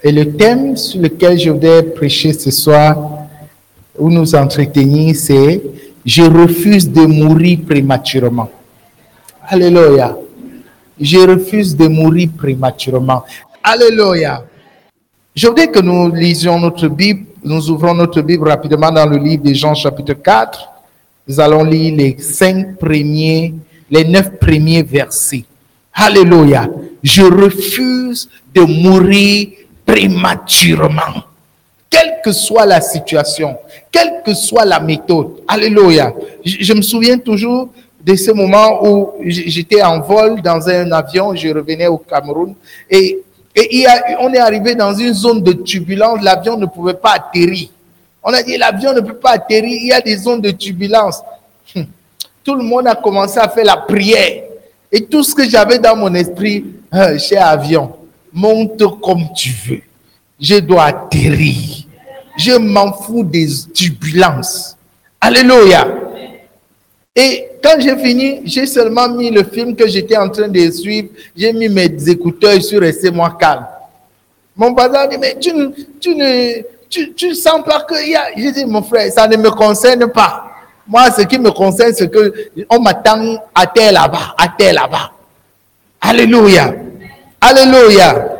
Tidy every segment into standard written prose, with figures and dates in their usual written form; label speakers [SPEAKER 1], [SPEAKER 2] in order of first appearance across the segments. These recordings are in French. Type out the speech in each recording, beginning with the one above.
[SPEAKER 1] Et le thème sur lequel je voudrais prêcher ce soir, où nous entretenir, c'est « Je refuse de mourir prématurément ». Alléluia. Je refuse de mourir prématurément. Alléluia. Je voudrais que nous lisions notre Bible. Nous ouvrons notre Bible rapidement dans le livre de Jean chapitre 4. Nous allons lire les 9 premiers versets. Alléluia. Je refuse de mourir prématurément. Quelle que soit la situation, quelle que soit la méthode. Alléluia. Je me souviens toujours de ce moment où j'étais en vol dans un avion, je revenais au Cameroun et on est arrivé dans une zone de turbulence, l'avion ne pouvait pas atterrir. On a dit l'avion ne peut pas atterrir, il y a des zones de turbulence. Tout le monde a commencé à faire la prière. Et tout ce que j'avais dans mon esprit, cher avion, monte comme tu veux. Je dois atterrir. Je m'en fous des turbulences. Alléluia. Et quand j'ai fini, j'ai seulement mis le film que j'étais en train de suivre. J'ai mis mes écouteurs, je suis resté moi calme. Mon bazar dit, mais tu ne sens pas qu'il y a... J'ai dit, mon frère, ça ne me concerne pas. Moi, ce qui me concerne, c'est qu'on m'attend à terre là-bas, à terre là-bas. Alléluia. Alléluia.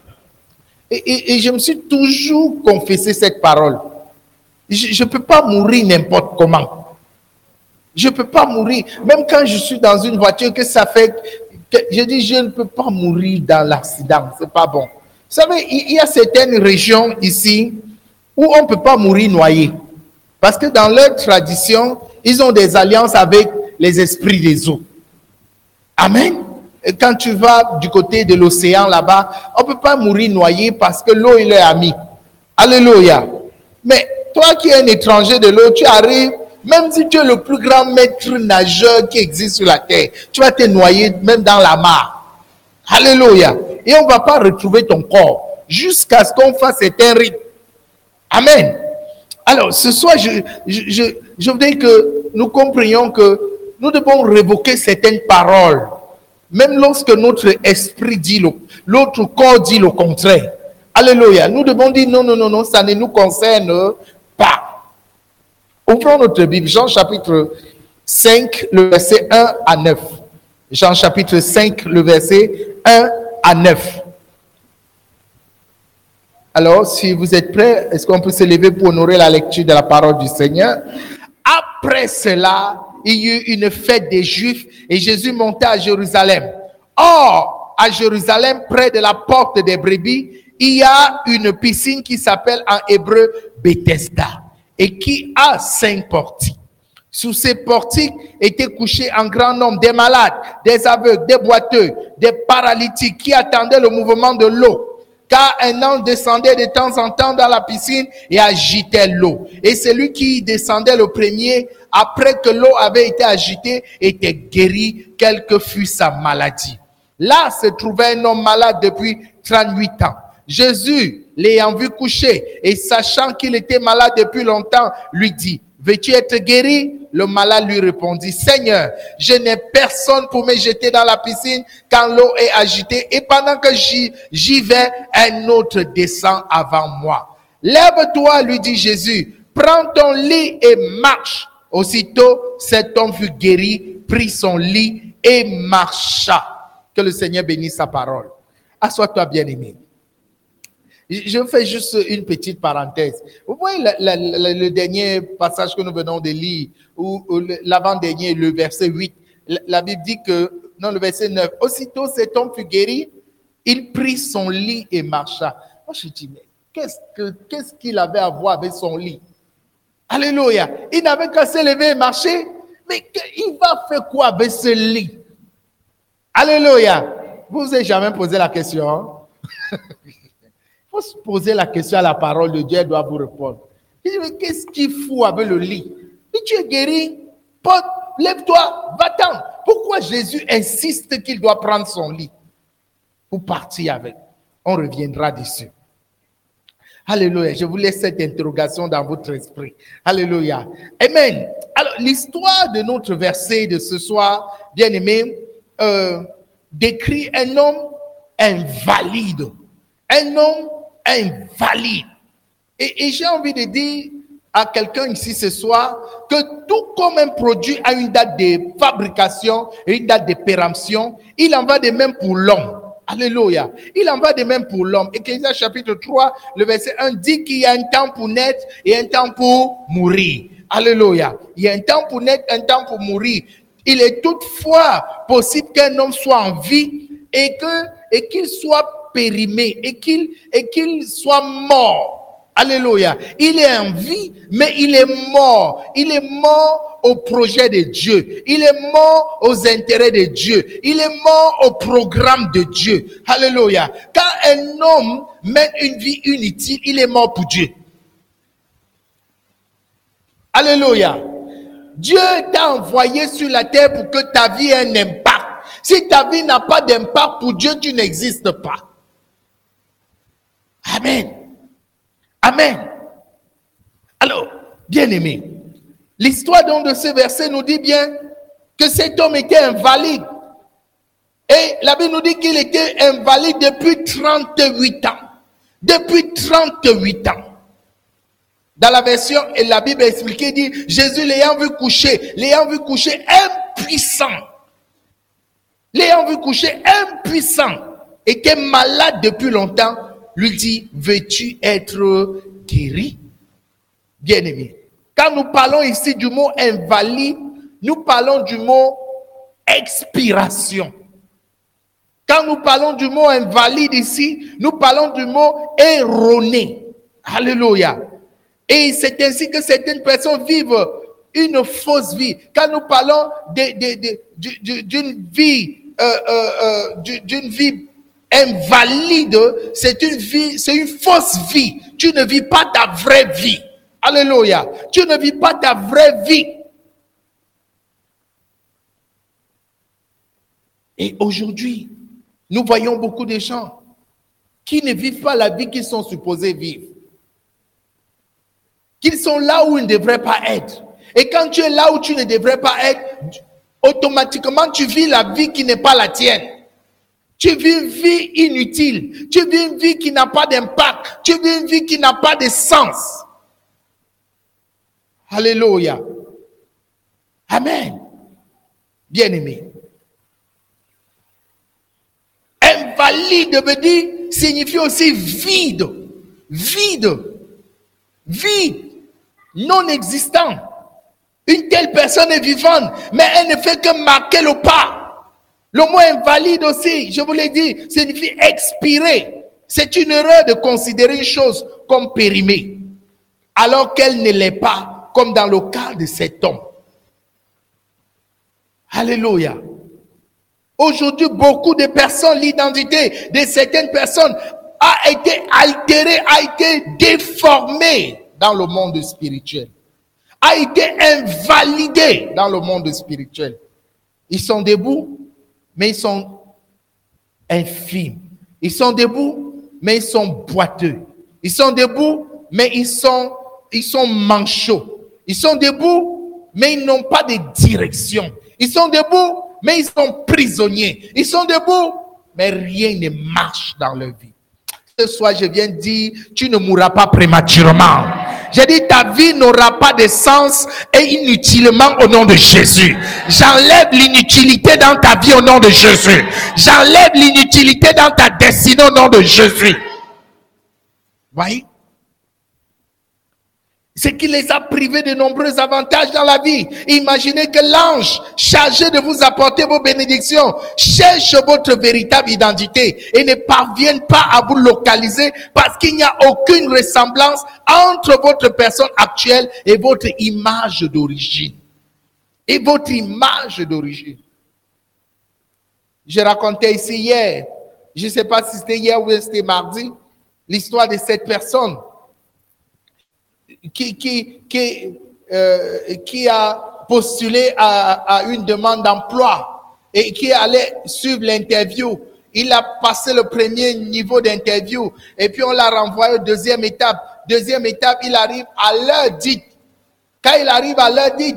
[SPEAKER 1] Et je me suis toujours confessé cette parole. Je ne peux pas mourir n'importe comment. Je ne peux pas mourir. Même quand je suis dans une voiture, que ça fait... je dis, je ne peux pas mourir dans l'accident. Ce n'est pas bon. Vous savez, il y a certaines régions ici où on ne peut pas mourir noyé. Parce que dans leur tradition, ils ont des alliances avec les esprits des eaux. Amen. Et quand tu vas du côté de l'océan là-bas, on ne peut pas mourir noyé parce que l'eau, il est ami. Alléluia. Mais toi qui es un étranger de l'eau, tu arrives, même si tu es le plus grand maître nageur qui existe sur la terre, tu vas te noyer même dans la mare. Alléluia. Et on ne va pas retrouver ton corps jusqu'à ce qu'on fasse certains rites. Amen. Alors, ce soir, je voudrais que nous comprenions que nous devons révoquer certaines paroles. Même lorsque notre esprit dit l'autre corps dit le contraire. Alléluia. Nous devons dire non, ça ne nous concerne pas. Ouvrons notre Bible, Jean chapitre 5, le verset 1 à 9. Jean chapitre 5, le verset 1 à 9. Alors, si vous êtes prêts, est-ce qu'on peut se lever pour honorer la lecture de la parole du Seigneur? Après cela, il y eut une fête des Juifs et Jésus monta à Jérusalem. Or, à Jérusalem, près de la porte des brebis, il y a une piscine qui s'appelle en hébreu Bethesda et qui a 5 portiques. Sous ces portiques étaient couchés un grand nombre des malades, des aveugles, des boiteux, des paralytiques qui attendaient le mouvement de l'eau. Car un ange descendait de temps en temps dans la piscine et agitait l'eau. Et celui qui descendait le premier, après que l'eau avait été agitée, était guéri, quelle que fût sa maladie. Là se trouvait un homme malade depuis 38 ans. Jésus, l'ayant vu coucher et sachant qu'il était malade depuis longtemps, lui dit, « Veux-tu être guéri ?» Le malade lui répondit, « Seigneur, je n'ai personne pour me jeter dans la piscine quand l'eau est agitée et pendant que j'y vais, un autre descend avant moi. » « Lève-toi, lui dit Jésus, prends ton lit et marche. » Aussitôt, cet homme fut guéri, prit son lit et marcha. Que le Seigneur bénisse sa parole. Assois-toi, bien-aimé. Je fais juste une petite parenthèse. Vous voyez le dernier passage que nous venons de lire, ou l'avant-dernier, le verset 8, la Bible dit que, non, le verset 9, aussitôt cet homme fut guéri, il prit son lit et marcha. Moi, je dis, mais qu'est-ce qu'il avait à voir avec son lit? Alléluia. Il n'avait qu'à se lever et marcher, mais il va faire quoi avec ce lit? Alléluia. Vous vous avez jamais posé la question, hein? Il faut se poser la question à la parole de Dieu, elle doit vous répondre. Il dit, mais qu'est-ce qu'il fout avec le lit? Et tu es guéri, porte, lève-toi, va-t'en. Pourquoi Jésus insiste qu'il doit prendre son lit pour partir avec? On reviendra dessus. Alléluia. Je vous laisse cette interrogation dans votre esprit. Alléluia. Amen. Alors, l'histoire de notre verset de ce soir, bien aimé, décrit un homme invalide. Un homme invalide. Et j'ai envie de dire à quelqu'un ici ce soir que tout comme un produit a une date de fabrication et une date de péremption, il en va de même pour l'homme. Alléluia. Il en va de même pour l'homme. Ecclésiaste chapitre 3, le verset 1 dit qu'il y a un temps pour naître et un temps pour mourir. Alléluia. Il y a un temps pour naître, un temps pour mourir. Il est toutefois possible qu'un homme soit en vie et qu'il soit périmé et qu'il soit mort. Alléluia. Il est en vie, mais il est mort. Il est mort au projet de Dieu. Il est mort aux intérêts de Dieu. Il est mort au programme de Dieu. Alléluia. Quand un homme mène une vie inutile, il est mort pour Dieu. Alléluia. Dieu t'a envoyé sur la terre pour que ta vie ait un impact. Si ta vie n'a pas d'impact pour Dieu, tu n'existes pas. Amen. Amen. Alors, bien-aimé, l'histoire donc de ce verset nous dit bien que cet homme était invalide. Et la Bible nous dit qu'il était invalide depuis 38 ans. Depuis 38 ans. Dans la version, et la Bible explique, il dit, Jésus l'ayant vu coucher impuissant. L'ayant vu coucher impuissant, était malade depuis longtemps, lui dit, veux-tu être guéri? Bien-aimé, quand nous parlons ici du mot invalide, nous parlons du mot expiration. Quand nous parlons du mot invalide ici, nous parlons du mot erroné. Alléluia. Et c'est ainsi que certaines personnes vivent une fausse vie. Quand nous parlons d'une vie invalide, c'est une fausse vie. Tu ne vis pas ta vraie vie. Alléluia. Tu ne vis pas ta vraie vie. Et aujourd'hui, nous voyons beaucoup de gens qui ne vivent pas la vie qu'ils sont supposés vivre. Qu'ils sont là où ils ne devraient pas être. Et quand tu es là où tu ne devrais pas être, automatiquement tu vis la vie qui n'est pas la tienne. Tu vis une vie inutile. Tu vis une vie qui n'a pas d'impact. Tu vis une vie qui n'a pas de sens. Alléluia. Amen. Bien-aimé. Invalide veut dire, signifie aussi vide. Vide. Vide. Non existant. Une telle personne est vivante, mais elle ne fait que marquer le pas. Le mot invalide aussi, je vous l'ai dit, signifie expirer. C'est une erreur de considérer une chose comme périmée, alors qu'elle ne l'est pas, comme dans le cas de cet homme. Alléluia. Aujourd'hui, beaucoup de personnes, l'identité de certaines personnes a été altérée, a été déformée dans le monde spirituel, a été invalidée dans le monde spirituel. Ils sont debout, mais ils sont infimes. Ils sont debout, mais ils sont boiteux. Ils sont debout, mais ils sont manchots. Ils sont debout, mais ils n'ont pas de direction. Ils sont debout, mais ils sont prisonniers. Ils sont debout, mais rien ne marche dans leur vie. Ce soir, je viens dire, tu ne mourras pas prématurément. J'ai dit, ta vie n'aura pas de sens et inutilement au nom de Jésus. J'enlève l'inutilité dans ta vie au nom de Jésus. J'enlève l'inutilité dans ta destinée au nom de Jésus. Voyez? C'est qu'il les a privés de nombreux avantages dans la vie. Imaginez que l'ange chargé de vous apporter vos bénédictions cherche votre véritable identité et ne parvienne pas à vous localiser parce qu'il n'y a aucune ressemblance entre votre personne actuelle et votre image d'origine. Et votre image d'origine. Je racontais ici hier, je ne sais pas si c'était hier ou c'était mardi, l'histoire de cette personne qui a postulé à une demande d'emploi et qui allait suivre l'interview. Il a passé le premier niveau d'interview et puis on l'a renvoyé aux deuxième étape. Deuxième étape, il arrive à l'heure dite. Quand il arrive à l'heure dite,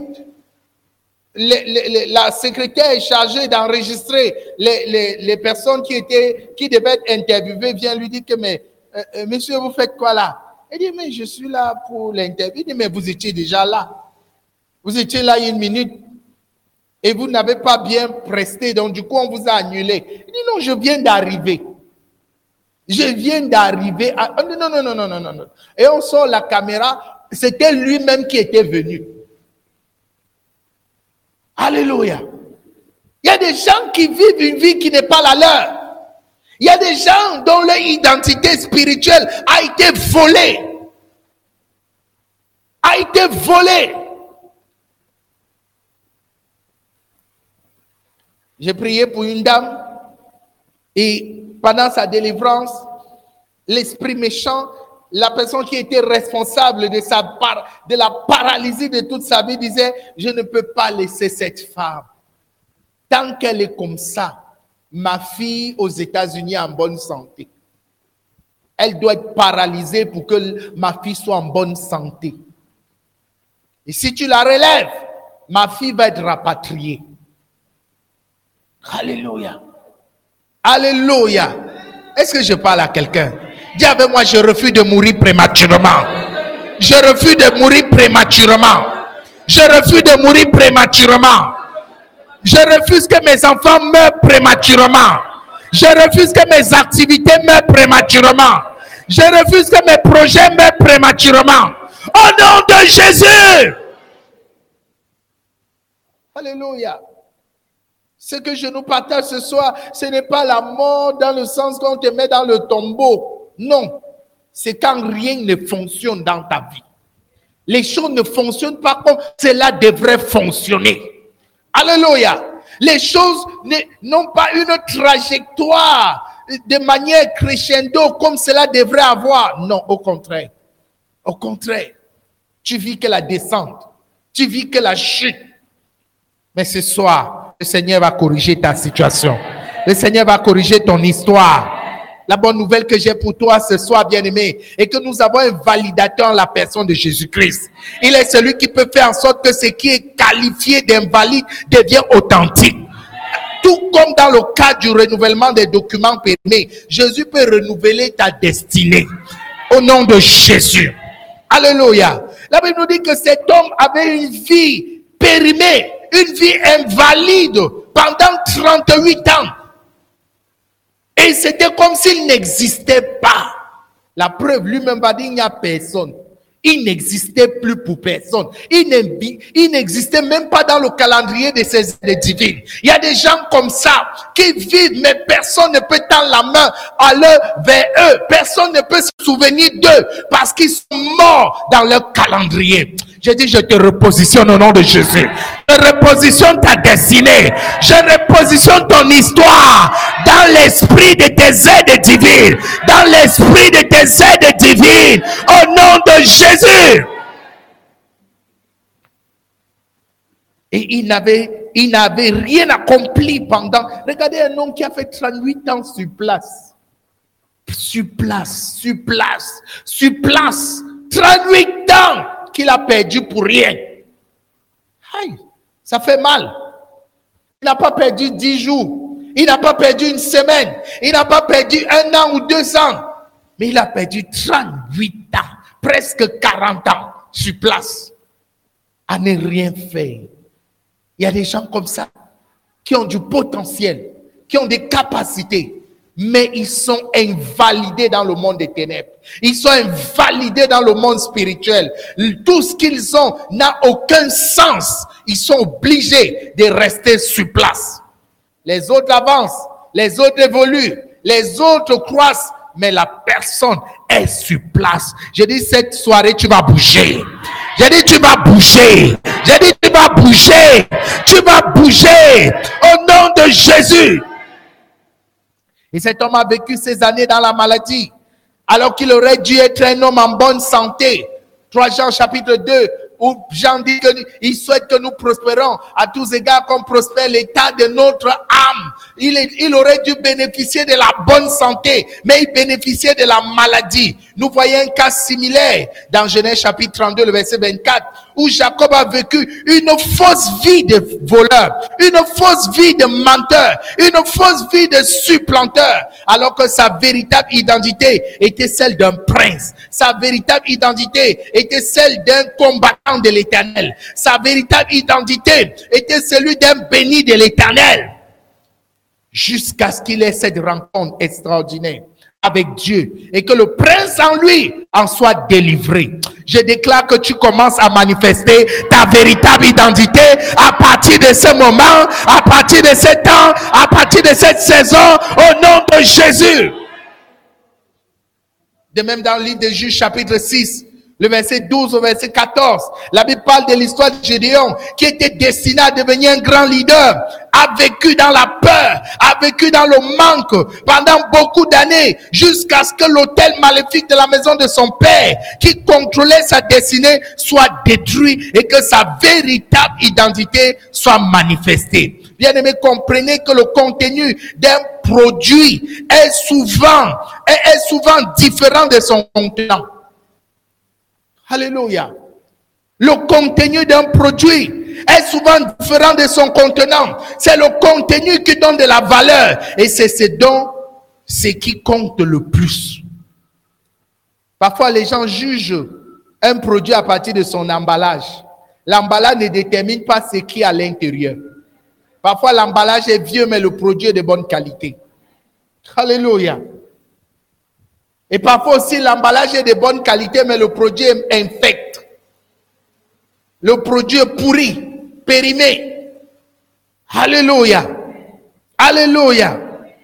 [SPEAKER 1] la secrétaire est chargée d'enregistrer les personnes qui devaient être interviewées, vient lui dire que mais monsieur, vous faites quoi là? Il dit, mais je suis là pour l'interview. Il dit, mais vous étiez déjà là. Vous étiez là il y a 1 minute. Et vous n'avez pas bien presté. Donc, du coup, on vous a annulé. Il dit, non, je viens d'arriver. Je viens d'arriver. Non. Et on sort la caméra. C'était lui-même qui était venu. Alléluia. Il y a des gens qui vivent une vie qui n'est pas la leur. Il y a des gens dont leur identité spirituelle a été volée. A été volée. J'ai prié pour une dame et pendant sa délivrance, l'esprit méchant, la personne qui était responsable de la paralysie de toute sa vie disait, je ne peux pas laisser cette femme. Tant qu'elle est comme ça, ma fille aux États-Unis est en bonne santé. Elle doit être paralysée pour que ma fille soit en bonne santé. Et si tu la relèves, ma fille va être rapatriée. Alléluia. Alléluia. Est-ce que je parle à quelqu'un? Dis avec moi, je refuse de mourir prématurément. Je refuse de mourir prématurément. Je refuse de mourir prématurément. Je refuse que mes enfants meurent prématurément. Je refuse que mes activités meurent prématurément. Je refuse que mes projets meurent prématurément. Au nom de Jésus. Alléluia. Ce que je nous partage ce soir, ce n'est pas la mort dans le sens qu'on te met dans le tombeau. Non. C'est quand rien ne fonctionne dans ta vie. Les choses ne fonctionnent pas comme cela devrait fonctionner. Alléluia. Les choses n'ont pas une trajectoire de manière crescendo comme cela devrait avoir. Non, au contraire. Au contraire. Tu vis que la descente. Tu vis que la chute. Mais ce soir, le Seigneur va corriger ta situation. Le Seigneur va corriger ton histoire. La bonne nouvelle que j'ai pour toi ce soir, bien-aimé, est que nous avons un validateur en la personne de Jésus-Christ. Il est celui qui peut faire en sorte que ce qui est qualifié d'invalide devient authentique. Tout comme dans le cas du renouvellement des documents périmés, Jésus peut renouveler ta destinée. Au nom de Jésus. Alléluia. La Bible nous dit que cet homme avait une vie périmée, une vie invalide pendant 38 ans. Et c'était comme s'il n'existait pas. La preuve, lui-même va dire, il n'y a personne. Il n'existait plus pour personne. Il n'existait même pas dans le calendrier de ces années divines. Il y a des gens comme ça qui vivent, mais personne ne peut tendre la main vers eux. Personne ne peut se souvenir d'eux parce qu'ils sont morts dans leur calendrier. Je dis, je te repositionne au nom de Jésus. Je repositionne ta destinée. Je repositionne ton histoire dans l'esprit de tes aides divines. Dans l'esprit de tes aides divines. Au nom de Jésus. Et il n'avait rien accompli pendant. Regardez un homme qui a fait 38 ans sur place. Sur place. 38 ans qu'il a perdu pour rien. Aïe, ça fait mal. Il n'a pas perdu 10 jours. Il n'a pas perdu une semaine. Il n'a pas perdu 1 an ou 2 ans. Mais il a perdu 38 ans. Presque 40 ans sur place. À ne rien faire. Il y a des gens comme ça qui ont du potentiel, qui ont des capacités. Mais ils sont invalidés dans le monde des ténèbres. Ils sont invalidés dans le monde spirituel. Tout ce qu'ils ont n'a aucun sens. Ils sont obligés de rester sur place. Les autres avancent, les autres évoluent, les autres croissent, mais la personne est sur place. Je dis cette soirée, tu vas bouger. J'ai dit, tu vas bouger. J'ai dit, tu vas bouger. Tu vas bouger. Au nom de Jésus. Et cet homme a vécu ces années dans la maladie, alors qu'il aurait dû être un homme en bonne santé. 3 Jean chapitre 2, où Jean dit qu'il souhaite que nous prospérons à tous égards comme prospère l'état de notre âme. Il aurait dû bénéficier de la bonne santé, mais il bénéficiait de la maladie. Nous voyons un cas similaire dans Genèse chapitre 32, le verset 24, où Jacob a vécu une fausse vie de voleur, une fausse vie de menteur, une fausse vie de supplanteur, alors que sa véritable identité était celle d'un prince. Sa véritable identité était celle d'un combattant de l'Éternel. Sa véritable identité était celui d'un béni de l'Éternel. Jusqu'à ce qu'il ait cette rencontre extraordinaire avec Dieu et que le prince en lui en soit délivré. Je déclare que tu commences à manifester ta véritable identité à partir de ce moment, à partir de ce temps, à partir de cette saison, au nom de Jésus. De même dans le livre de Juges chapitre 6, le verset 12 au verset 14, la Bible parle de l'histoire de Gédéon qui était destiné à devenir un grand leader, a vécu dans la peur, a vécu dans le manque pendant beaucoup d'années jusqu'à ce que l'autel maléfique de la maison de son père qui contrôlait sa destinée soit détruit et que sa véritable identité soit manifestée. Bien-aimés, comprenez que le contenu d'un produit est souvent différent de son contenant. Alléluia. Le contenu d'un produit est souvent différent de son contenant. C'est le contenu qui donne de la valeur. Et c'est ce qui compte le plus. Parfois, les gens jugent un produit à partir de son emballage. L'emballage ne détermine pas ce qui est à l'intérieur. Parfois, l'emballage est vieux, mais le produit est de bonne qualité. Alléluia. Et parfois aussi, l'emballage est de bonne qualité, mais le produit est infect. Le produit est pourri, périmé. Alléluia. Alléluia.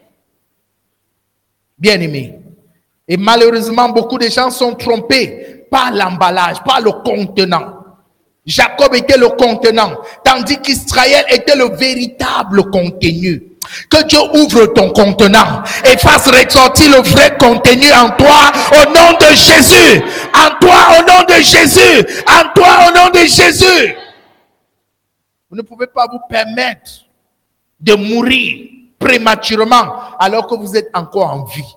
[SPEAKER 1] Bien-aimés. Et malheureusement, beaucoup de gens sont trompés par l'emballage, par le contenant. Jacob était le contenant, tandis qu'Israël était le véritable contenu. Que Dieu ouvre ton contenant et fasse ressortir le vrai contenu en toi au nom de Jésus. En toi au nom de Jésus. En toi au nom de Jésus. Vous ne pouvez pas vous permettre de mourir prématurément alors que vous êtes encore en vie.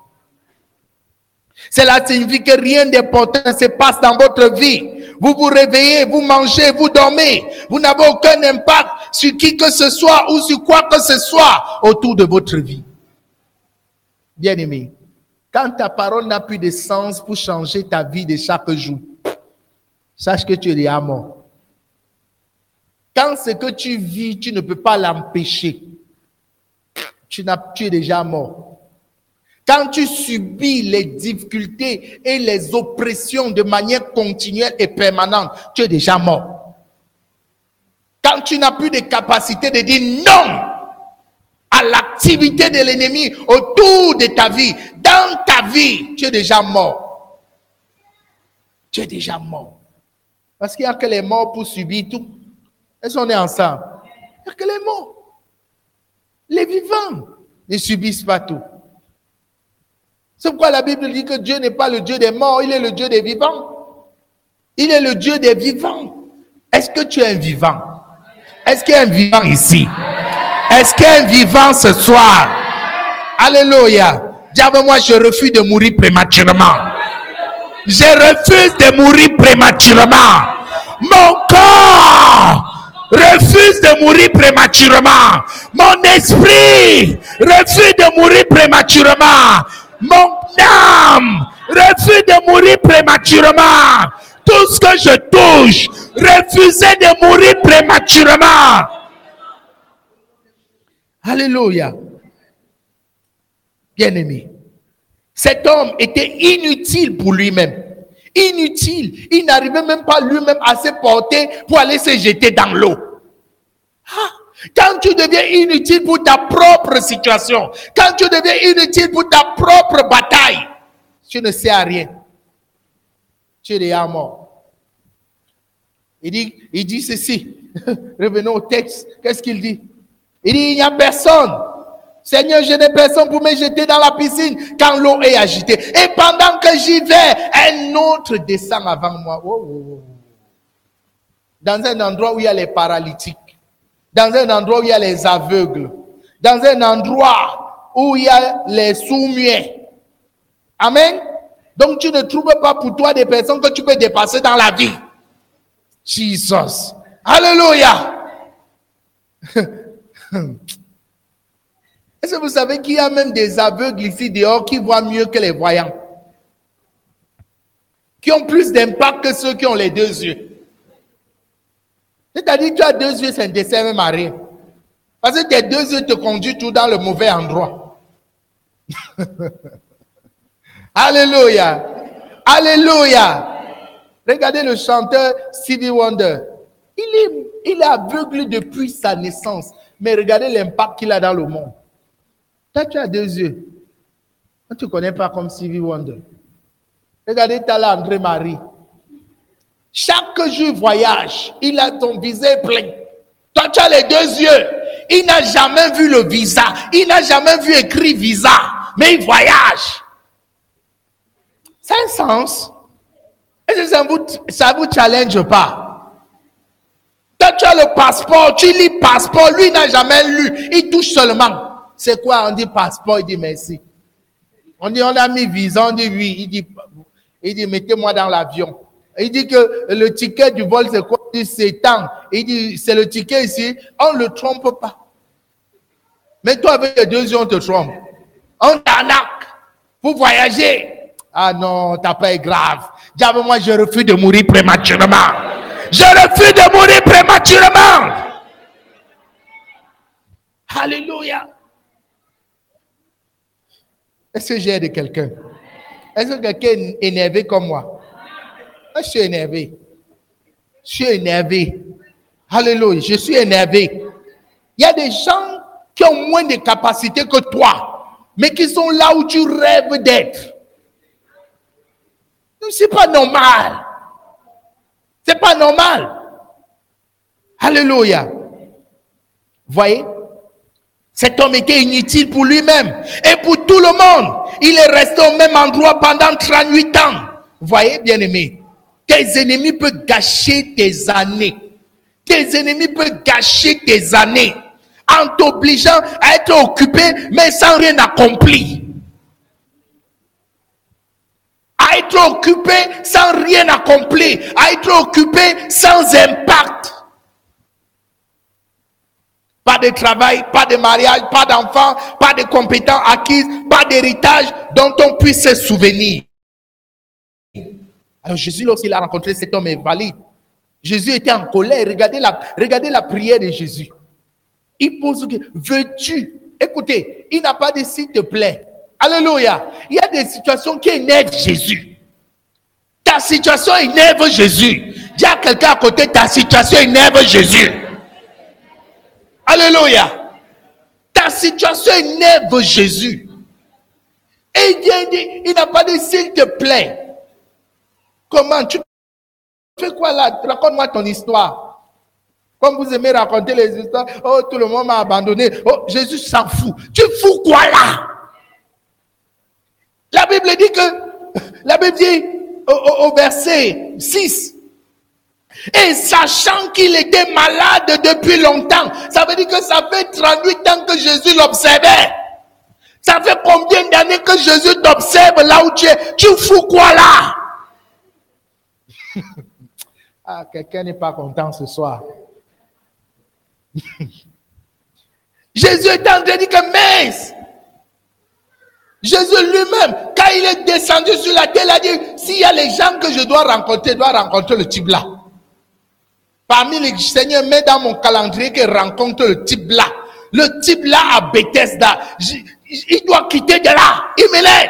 [SPEAKER 1] Cela signifie que rien d'important ne se passe dans votre vie. Vous vous réveillez, vous mangez, vous dormez. Vous n'avez aucun impact sur qui que ce soit ou sur quoi que ce soit autour de votre vie. Bien-aimé, quand ta parole n'a plus de sens pour changer ta vie de chaque jour, sache que tu es déjà mort. Quand ce que tu vis, tu ne peux pas l'empêcher, tu es déjà mort. Quand tu subis les difficultés et les oppressions de manière continuelle et permanente, tu es déjà mort. Quand tu n'as plus de capacité de dire non à l'activité de l'ennemi autour de ta vie, dans ta vie, tu es déjà mort. Tu es déjà mort. Parce qu'il n'y a que les morts pour subir tout. Est-ce qu'on est ensemble? Il n'y a que les morts. Les vivants ne subissent pas tout. C'est pourquoi la Bible dit que Dieu n'est pas le Dieu des morts, il est le Dieu des vivants. Il est le Dieu des vivants. Est-ce que tu es un vivant? Est-ce qu'il y a un vivant ici? Est-ce qu'il y a un vivant ce soir? Alléluia. Dis avec moi, je refuse de mourir prématurément. Je refuse de mourir prématurément. Mon corps refuse de mourir prématurément. Mon esprit refuse de mourir prématurément. Mon âme refuse de mourir prématurément. Tout ce que je touche, refusez de mourir prématurément. Alléluia. Bien-aimé, cet homme était inutile pour lui-même. Inutile. Il n'arrivait même pas lui-même à se porter pour aller se jeter dans l'eau. Quand tu deviens inutile pour ta propre situation, quand tu deviens inutile pour ta propre bataille, tu ne sais à rien. Tu es déjà mort. Il dit ceci. Revenons au texte. Qu'est-ce qu'il dit? Il dit, il n'y a personne. Seigneur, je n'ai personne pour me jeter dans la piscine quand l'eau est agitée. Et pendant que j'y vais, un autre descend avant moi. Oh, oh, oh. dans un endroit où il y a les paralytiques, dans un endroit où il y a les aveugles, dans un endroit où il y a les sourds-muets. Amen. Donc tu ne trouves pas pour toi des personnes que tu peux dépasser dans la vie. Jesus. Alléluia. Est-ce que vous savez qu'il y a même des aveugles ici dehors qui voient mieux que les voyants? Qui ont plus d'impact que ceux qui ont les deux yeux. C'est-à-dire que tu as deux yeux, c'est un dessin même à rien. Parce que tes deux yeux te conduisent tout dans le mauvais endroit. Alléluia. Alléluia. Regardez le chanteur Stevie Wonder. Il est aveugle depuis sa naissance. Mais regardez l'impact qu'il a dans le monde. Toi, tu as deux yeux. Toi, tu ne connais pas comme Stevie Wonder. Regardez Tala André Marie. Chaque jour voyage, il a ton visage plein. Toi, tu as les deux yeux. Il n'a jamais vu le visa. Il n'a jamais vu écrit visa. Mais il voyage. Ça a un sens. Est-ce que ça vous challenge pas? Toi, tu as le passeport. Tu lis passeport. Lui, il n'a jamais lu. Il touche seulement. C'est quoi? On dit passeport. Il dit merci. On dit on a mis visa. On dit oui. Il dit mettez-moi dans l'avion. Il dit que le ticket du vol, c'est quoi? Il dit c'est tant. Il dit c'est le ticket ici. On ne le trompe pas. Mais toi, avec les deux yeux, on te trompe. On t'arnaque pour voyager. Ah non, ta paix est grave. Diable, moi, je refuse de mourir prématurément. Je refuse de mourir prématurément. Alléluia. Est-ce que j'ai aidé quelqu'un? Est-ce que quelqu'un est énervé comme moi? Je suis énervé. Je suis énervé. Alléluia. Je suis énervé. Il y a des gens qui ont moins de capacités que toi, mais qui sont là où tu rêves d'être. C'est pas normal. C'est pas normal. Alléluia. Voyez? Cet homme était inutile pour lui-même et pour tout le monde. Il est resté au même endroit pendant 38 ans. Voyez, bien-aimé, tes ennemis peuvent gâcher tes années. Tes ennemis peuvent gâcher tes années en t'obligeant à être occupé, mais sans rien accomplir. À être occupé sans rien accomplir. À être occupé sans impact. Pas de travail, pas de mariage, pas d'enfant, pas de compétences acquises, pas d'héritage dont on puisse se souvenir. Alors Jésus, lorsqu'il a rencontré cet homme invalide, Jésus était en colère. Regardez la prière de Jésus. Il pose, veux-tu? Écoutez, il n'a pas dit s'il te plaît. Alléluia. Il y a des situations qui énervent Jésus. Ta situation énerve Jésus. Dis à quelqu'un à côté, ta situation énerve Jésus. Alléluia. Ta situation énerve Jésus. Et il n'a pas dit s'il te plaît. Comment tu fais quoi là? Raconte-moi ton histoire. Comme vous aimez raconter les histoires. Oh, tout le monde m'a abandonné. Oh, Jésus s'en fout. Tu fous quoi là? La Bible dit au verset 6. Et sachant qu'il était malade depuis longtemps, ça veut dire que ça fait 38 ans que Jésus l'observait. Ça fait combien d'années que Jésus t'observe là où tu es? Tu fous quoi là? Ah, quelqu'un n'est pas content ce soir. Jésus est en train de dire que mince. Jésus lui-même, quand il est descendu sur la terre, il a dit, s'il y a les gens que je dois rencontrer le type là. Parmi les seigneurs, mets dans mon calendrier qu'il rencontre le type là. Le type là à Bethesda. Il doit quitter de là. Il m'élève.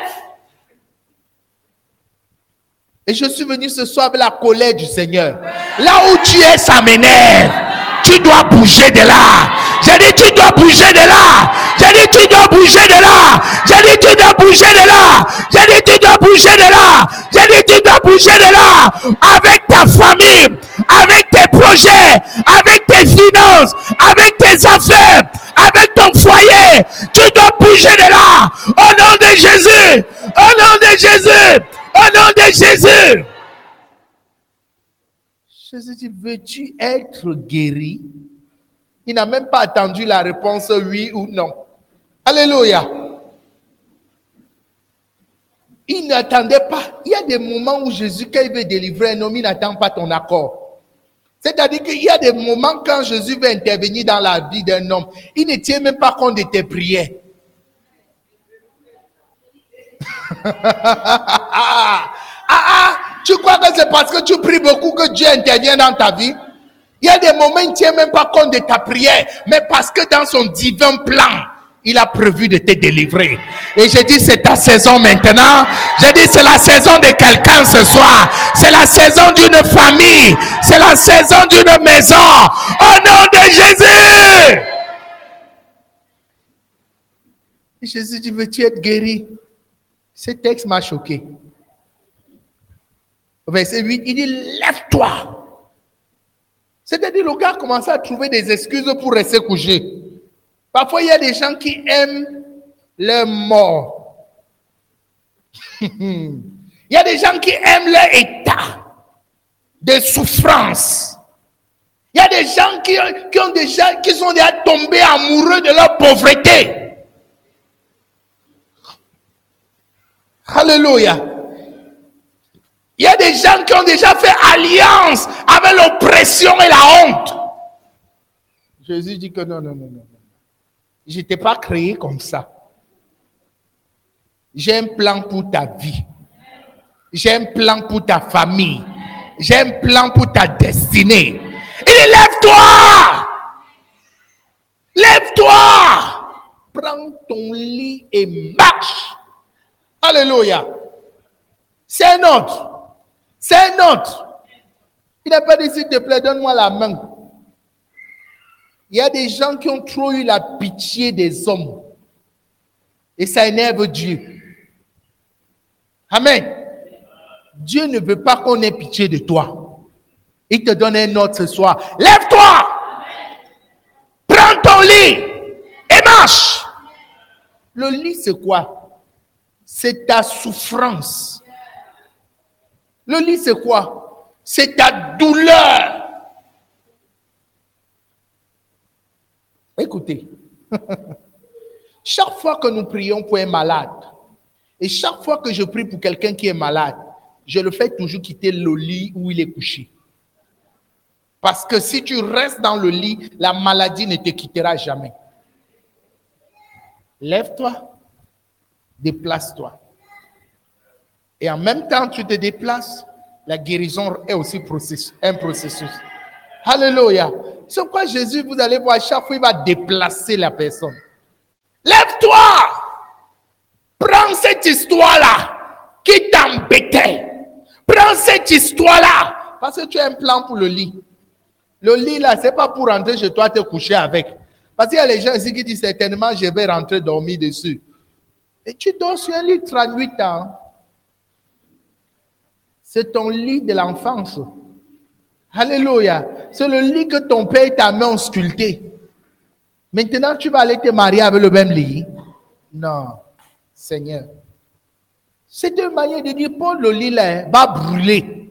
[SPEAKER 1] Et je suis venu ce soir avec la colère du Seigneur. Là où tu es, ça m'énerve. Tu dois bouger de là. J'ai dit, tu dois bouger de là. J'ai dit, tu dois bouger de là. J'ai dit, tu dois bouger de là. J'ai dit, tu dois bouger de là. J'ai dit, tu dois bouger de là. Avec ta famille, avec tes projets, avec tes finances, avec tes affaires, avec ton foyer. Tu dois bouger de là. Au nom de Jésus. Au nom de Jésus. Au nom de Jésus. Jésus dit, veux-tu être guéri? Il n'a même pas attendu la réponse oui ou non. Alléluia. Il n'attendait pas. Il y a des moments où Jésus, quand il veut délivrer un homme, il n'attend pas ton accord. C'est-à-dire qu'il y a des moments quand Jésus veut intervenir dans la vie d'un homme, il ne tient même pas compte de tes prières. Tu crois que c'est parce que tu pries beaucoup que Dieu intervient dans ta vie? Il y a des moments où il ne tient même pas compte de ta prière, mais parce que dans son divin plan, il a prévu de te délivrer. Et je dis, c'est ta saison maintenant. Je dis, c'est la saison de quelqu'un ce soir. C'est la saison d'une famille. C'est la saison d'une maison. Au nom de Jésus. Et Jésus dit, veux-tu être guéri? Ce texte m'a choqué. Verset 8, il dit, lève-toi. C'est-à-dire, le gars commence à trouver des excuses pour rester couché. Parfois, il y a des gens qui aiment leur mort. Il y a des gens qui aiment leur état de souffrance. Il y a des gens qui sont déjà tombés amoureux de leur pauvreté. Alléluia. Il y a des gens qui ont déjà fait alliance avec l'oppression et la honte. Jésus dit que non. Je ne t'ai pas créé comme ça. J'ai un plan pour ta vie. J'ai un plan pour ta famille. J'ai un plan pour ta destinée. Il dit, lève-toi! Lève-toi! Prends ton lit et marche. Alléluia. C'est un autre. C'est un autre. Il n'a pas dit, s'il te plaît, donne-moi la main. Il y a des gens qui ont trop eu la pitié des hommes. Et ça énerve Dieu. Amen. Dieu ne veut pas qu'on ait pitié de toi. Il te donne un ordre ce soir. Lève-toi. Prends ton lit et marche. Le lit, c'est quoi? C'est ta souffrance. Le lit, c'est quoi? C'est ta douleur. Écoutez, chaque fois que nous prions pour un malade, et chaque fois que je prie pour quelqu'un qui est malade, je le fais toujours quitter le lit où il est couché. Parce que si tu restes dans le lit, la maladie ne te quittera jamais. Lève-toi, déplace-toi. Et en même temps, tu te déplaces, la guérison est aussi un processus. Alléluia. C'est pourquoi Jésus, vous allez voir, chaque fois, il va déplacer la personne. Lève-toi! Prends cette histoire-là qui t'embêtait. Prends cette histoire-là. Parce que tu as un plan pour le lit. Le lit, là, ce n'est pas pour rentrer chez toi te coucher avec. Parce qu'il y a les gens ici qui disent certainement, je vais rentrer dormir dessus. Et tu dors sur un lit 38 ans. C'est ton lit de l'enfance. Alléluia. C'est le lit que ton père et ta mère ont sculpté. Maintenant, tu vas aller te marier avec le même lit? Non, Seigneur. C'est une manière de dire, Paul, le lit là va brûler.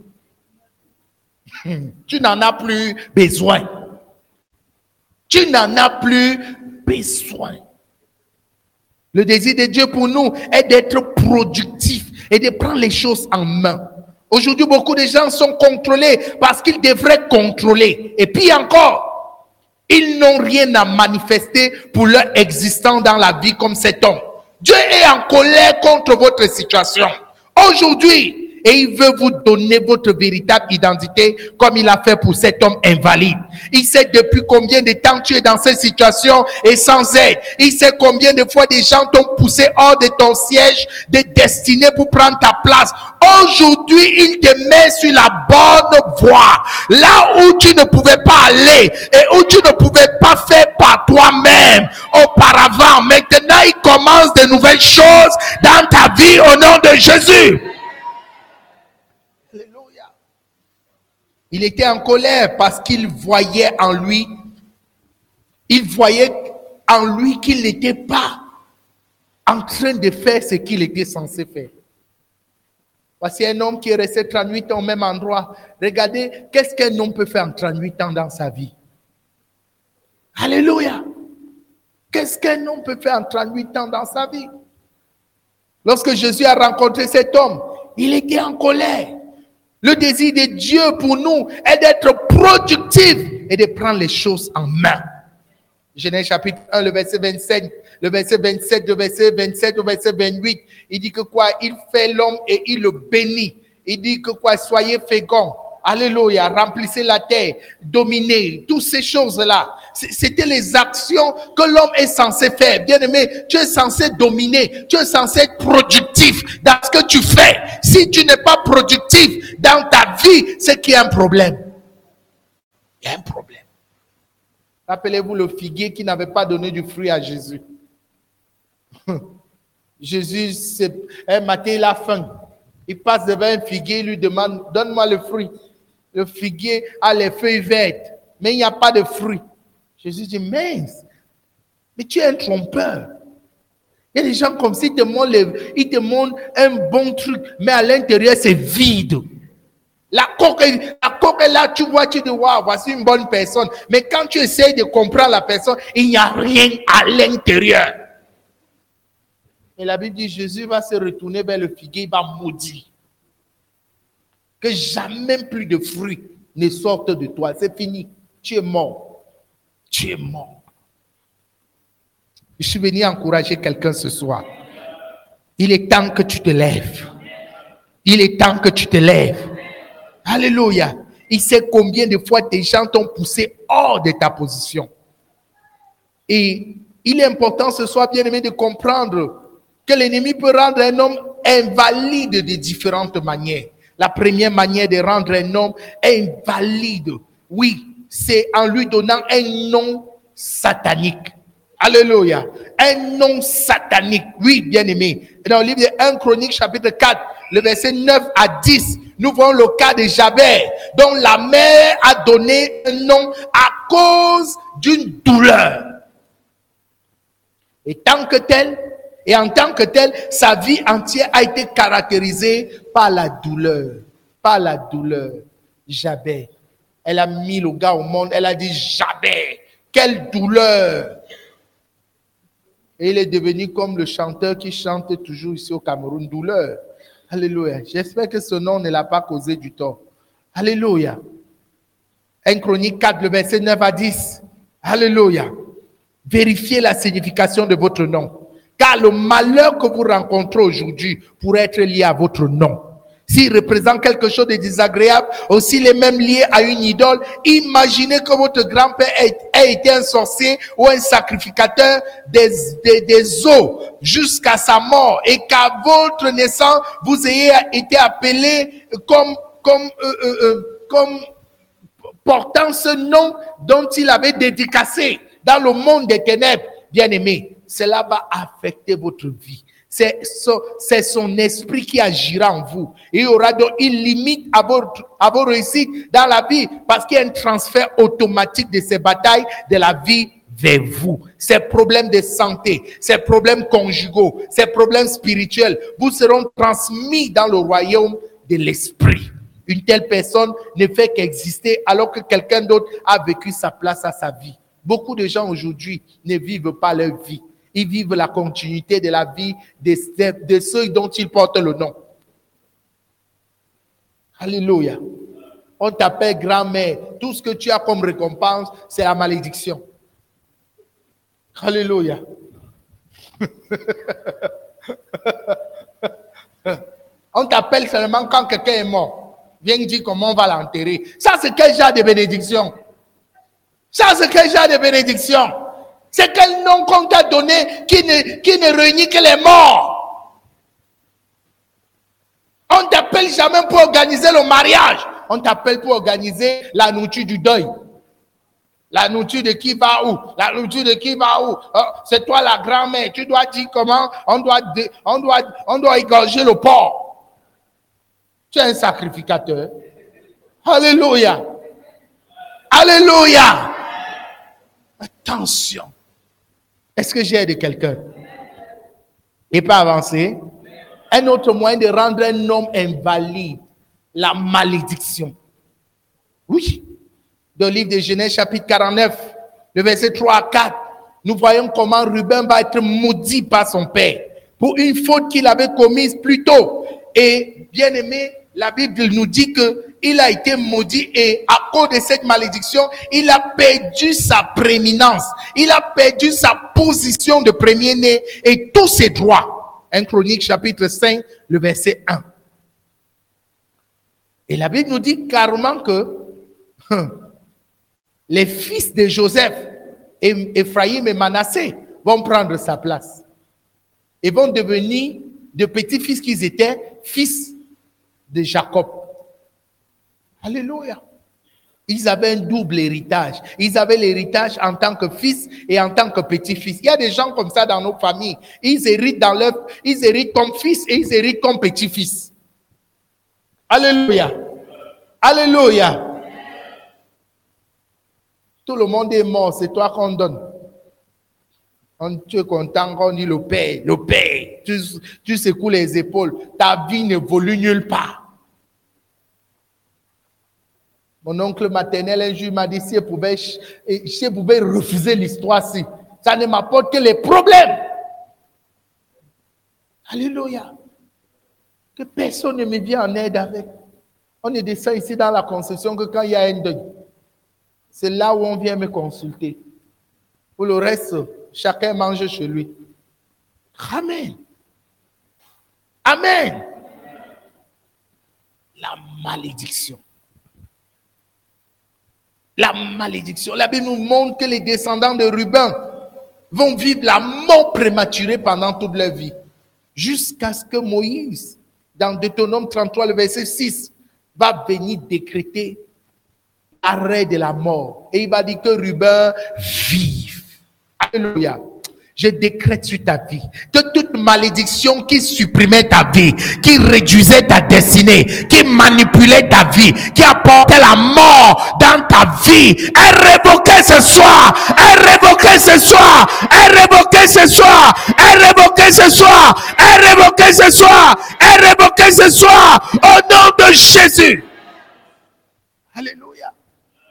[SPEAKER 1] Tu n'en as plus besoin. Tu n'en as plus besoin. Le désir de Dieu pour nous est d'être productif et de prendre les choses en main. Aujourd'hui, beaucoup de gens sont contrôlés parce qu'ils devraient contrôler. Et puis encore, ils n'ont rien à manifester pour leur existence dans la vie comme cet homme. Dieu est en colère contre votre situation. Aujourd'hui, et il veut vous donner votre véritable identité comme il a fait pour cet homme invalide. Il sait depuis combien de temps tu es dans cette situation et sans aide. Il sait combien de fois des gens t'ont poussé hors de ton siège de destinée pour prendre ta place. Aujourd'hui, il te met sur la bonne voie. Là où tu ne pouvais pas aller et où tu ne pouvais pas faire par toi-même auparavant. Maintenant, il commence de nouvelles choses dans ta vie au nom de Jésus. Il était en colère parce qu'il voyait en lui, qu'il n'était pas en train de faire ce qu'il était censé faire. Voici un homme qui est resté 38 ans au même endroit. Regardez, qu'est-ce qu'un homme peut faire en 38 ans dans sa vie? Alléluia. Qu'est-ce qu'un homme peut faire en 38 ans dans sa vie? Lorsque Jésus a rencontré cet homme, il était en colère. Le désir de Dieu pour nous est d'être productif et de prendre les choses en main. Genèse chapitre 1, le verset 27, le verset 27, le verset 27, le verset 28. Il dit que quoi? Il fait l'homme et il le bénit. Il dit que quoi? Soyez féconds. Alléluia, remplissez la terre, dominez, toutes ces choses-là. C'était les actions que l'homme est censé faire. Bien-aimé, tu es censé dominer, tu es censé être productif dans ce que tu fais. Si tu n'es pas productif dans ta vie, c'est qu'il y a un problème. Il y a un problème. Rappelez-vous le figuier qui n'avait pas donné du fruit à Jésus. Jésus, un matin, il a faim. Il passe devant un figuier, il lui demande, donne-moi le fruit. Le figuier a les feuilles vertes, mais il n'y a pas de fruit. Jésus dit, mince, mais tu es un trompeur. Il y a des gens comme ça, ils te montrent un bon truc, mais à l'intérieur, c'est vide. La coque est là, tu vois, tu dis, waouh, voici une bonne personne. Mais quand tu essayes de comprendre la personne, il n'y a rien à l'intérieur. Et la Bible dit, Jésus va se retourner vers le figuier, il va maudire. Que jamais plus de fruits ne sortent de toi. C'est fini. Tu es mort. Tu es mort. Je suis venu encourager quelqu'un ce soir. Il est temps que tu te lèves. Il est temps que tu te lèves. Alléluia. Il sait combien de fois tes gens t'ont poussé hors de ta position. Et il est important ce soir, bien aimé, de comprendre que l'ennemi peut rendre un homme invalide de différentes manières. La première manière de rendre un homme invalide, oui, c'est en lui donnant un nom satanique. Alléluia. Un nom satanique. Oui, bien aimé. Dans le livre de 1 Chronique, chapitre 4, le verset 9 à 10, nous voyons le cas de Jabez, dont la mère a donné un nom à cause d'une douleur. Et en tant que tel, sa vie entière a été caractérisée par la douleur. Par la douleur. Jabez. Elle a mis le gars au monde. Elle a dit, Jabez, quelle douleur. Et il est devenu comme le chanteur qui chante toujours ici au Cameroun, douleur. Alléluia. J'espère que ce nom ne l'a pas causé du tort. Alléluia. 1 Chronique 4, le verset 9 à 10. Alléluia. Vérifiez la signification de votre nom. Car le malheur que vous rencontrez aujourd'hui pourrait être lié à votre nom. S'il représente quelque chose de désagréable, ou s'il est même lié à une idole, imaginez que votre grand-père ait été un sorcier ou un sacrificateur des eaux jusqu'à sa mort et qu'à votre naissance, vous ayez été appelé comme portant ce nom dont il avait dédicacé dans le monde des ténèbres. Bien-aimé, cela va affecter votre vie. C'est son esprit qui agira en vous. Il y aura donc une limite à vos réussites dans la vie parce qu'il y a un transfert automatique de ces batailles de la vie vers vous. Ces problèmes de santé, ces problèmes conjugaux, ces problèmes spirituels vous seront transmis dans le royaume de l'esprit. Une telle personne ne fait qu'exister alors que quelqu'un d'autre a vécu sa place à sa vie. Beaucoup de gens aujourd'hui ne vivent pas leur vie. Ils vivent la continuité de la vie de ceux dont ils portent le nom. Alléluia. On t'appelle grand-mère. Tout ce que tu as comme récompense, c'est la malédiction. Alléluia. On t'appelle seulement quand quelqu'un est mort. Viens dire comment on va l'enterrer. Ça, c'est quel genre de bénédiction? Ça, c'est quel genre de bénédiction? C'est quel nom qu'on t'a donné qui ne réunit que les morts? On t'appelle jamais pour organiser le mariage. On t'appelle pour organiser la nourriture du deuil. La nourriture de qui va où? La nourriture de qui va où? Oh, c'est toi la grand-mère. Tu dois dire comment on doit égorger le porc. Tu es un sacrificateur. Alléluia. Alléluia. Attention. Est-ce que j'ai aidé quelqu'un? Et pas avancer? Un autre moyen de rendre un homme invalide, la malédiction. Oui. Dans le livre de Genèse, chapitre 49, le verset 3 à 4, nous voyons comment Ruben va être maudit par son père pour une faute qu'il avait commise plus tôt. Et bien aimé, la Bible nous dit qu'il a été maudit et à cause de cette malédiction, il a perdu sa prééminence. Il a perdu sa position de premier-né et tous ses droits. 1 Chronique chapitre 5, le verset 1. Et la Bible nous dit carrément que les fils de Joseph, Ephraïm et Manassé, vont prendre sa place. Et vont devenir de petits-fils qu'ils étaient, fils de Jacob. Alléluia. Ils avaient un double héritage. Ils avaient l'héritage en tant que fils et en tant que petit-fils. Il y a des gens comme ça dans nos familles. Ils héritent ils héritent comme fils et ils héritent comme petit-fils. Alléluia. Alléluia. Tout le monde est mort, c'est toi qu'on donne. Tu es content quand on dit le Père, tu secoues les épaules. Ta vie n'évolue nulle part. Mon oncle maternel un jour m'a dit si je pouvais refuser l'histoire-ci, ça ne m'apporte que les problèmes. Alléluia. Que personne ne me vient en aide avec. On est descend ici dans la concession que quand il y a un deuil, c'est là où on vient me consulter. Pour le reste, chacun mange chez lui. Amen. Amen. La malédiction. La malédiction. La Bible nous montre que les descendants de Ruben vont vivre la mort prématurée pendant toute leur vie. Jusqu'à ce que Moïse, dans Deutéronome 33, le verset 6, va venir décréter l'arrêt de la mort. Et il va dire que Ruben vive. Alléluia. Je décrète sur ta vie que toute malédiction qui supprimait ta vie, qui réduisait ta destinée, qui manipulait ta vie, qui apportait la mort dans ta vie, est révoquée ce soir, est révoquée ce soir, est révoquée ce soir, est révoquée ce soir, est révoquée ce soir, est révoquée ce soir, au nom de Jésus. Alléluia.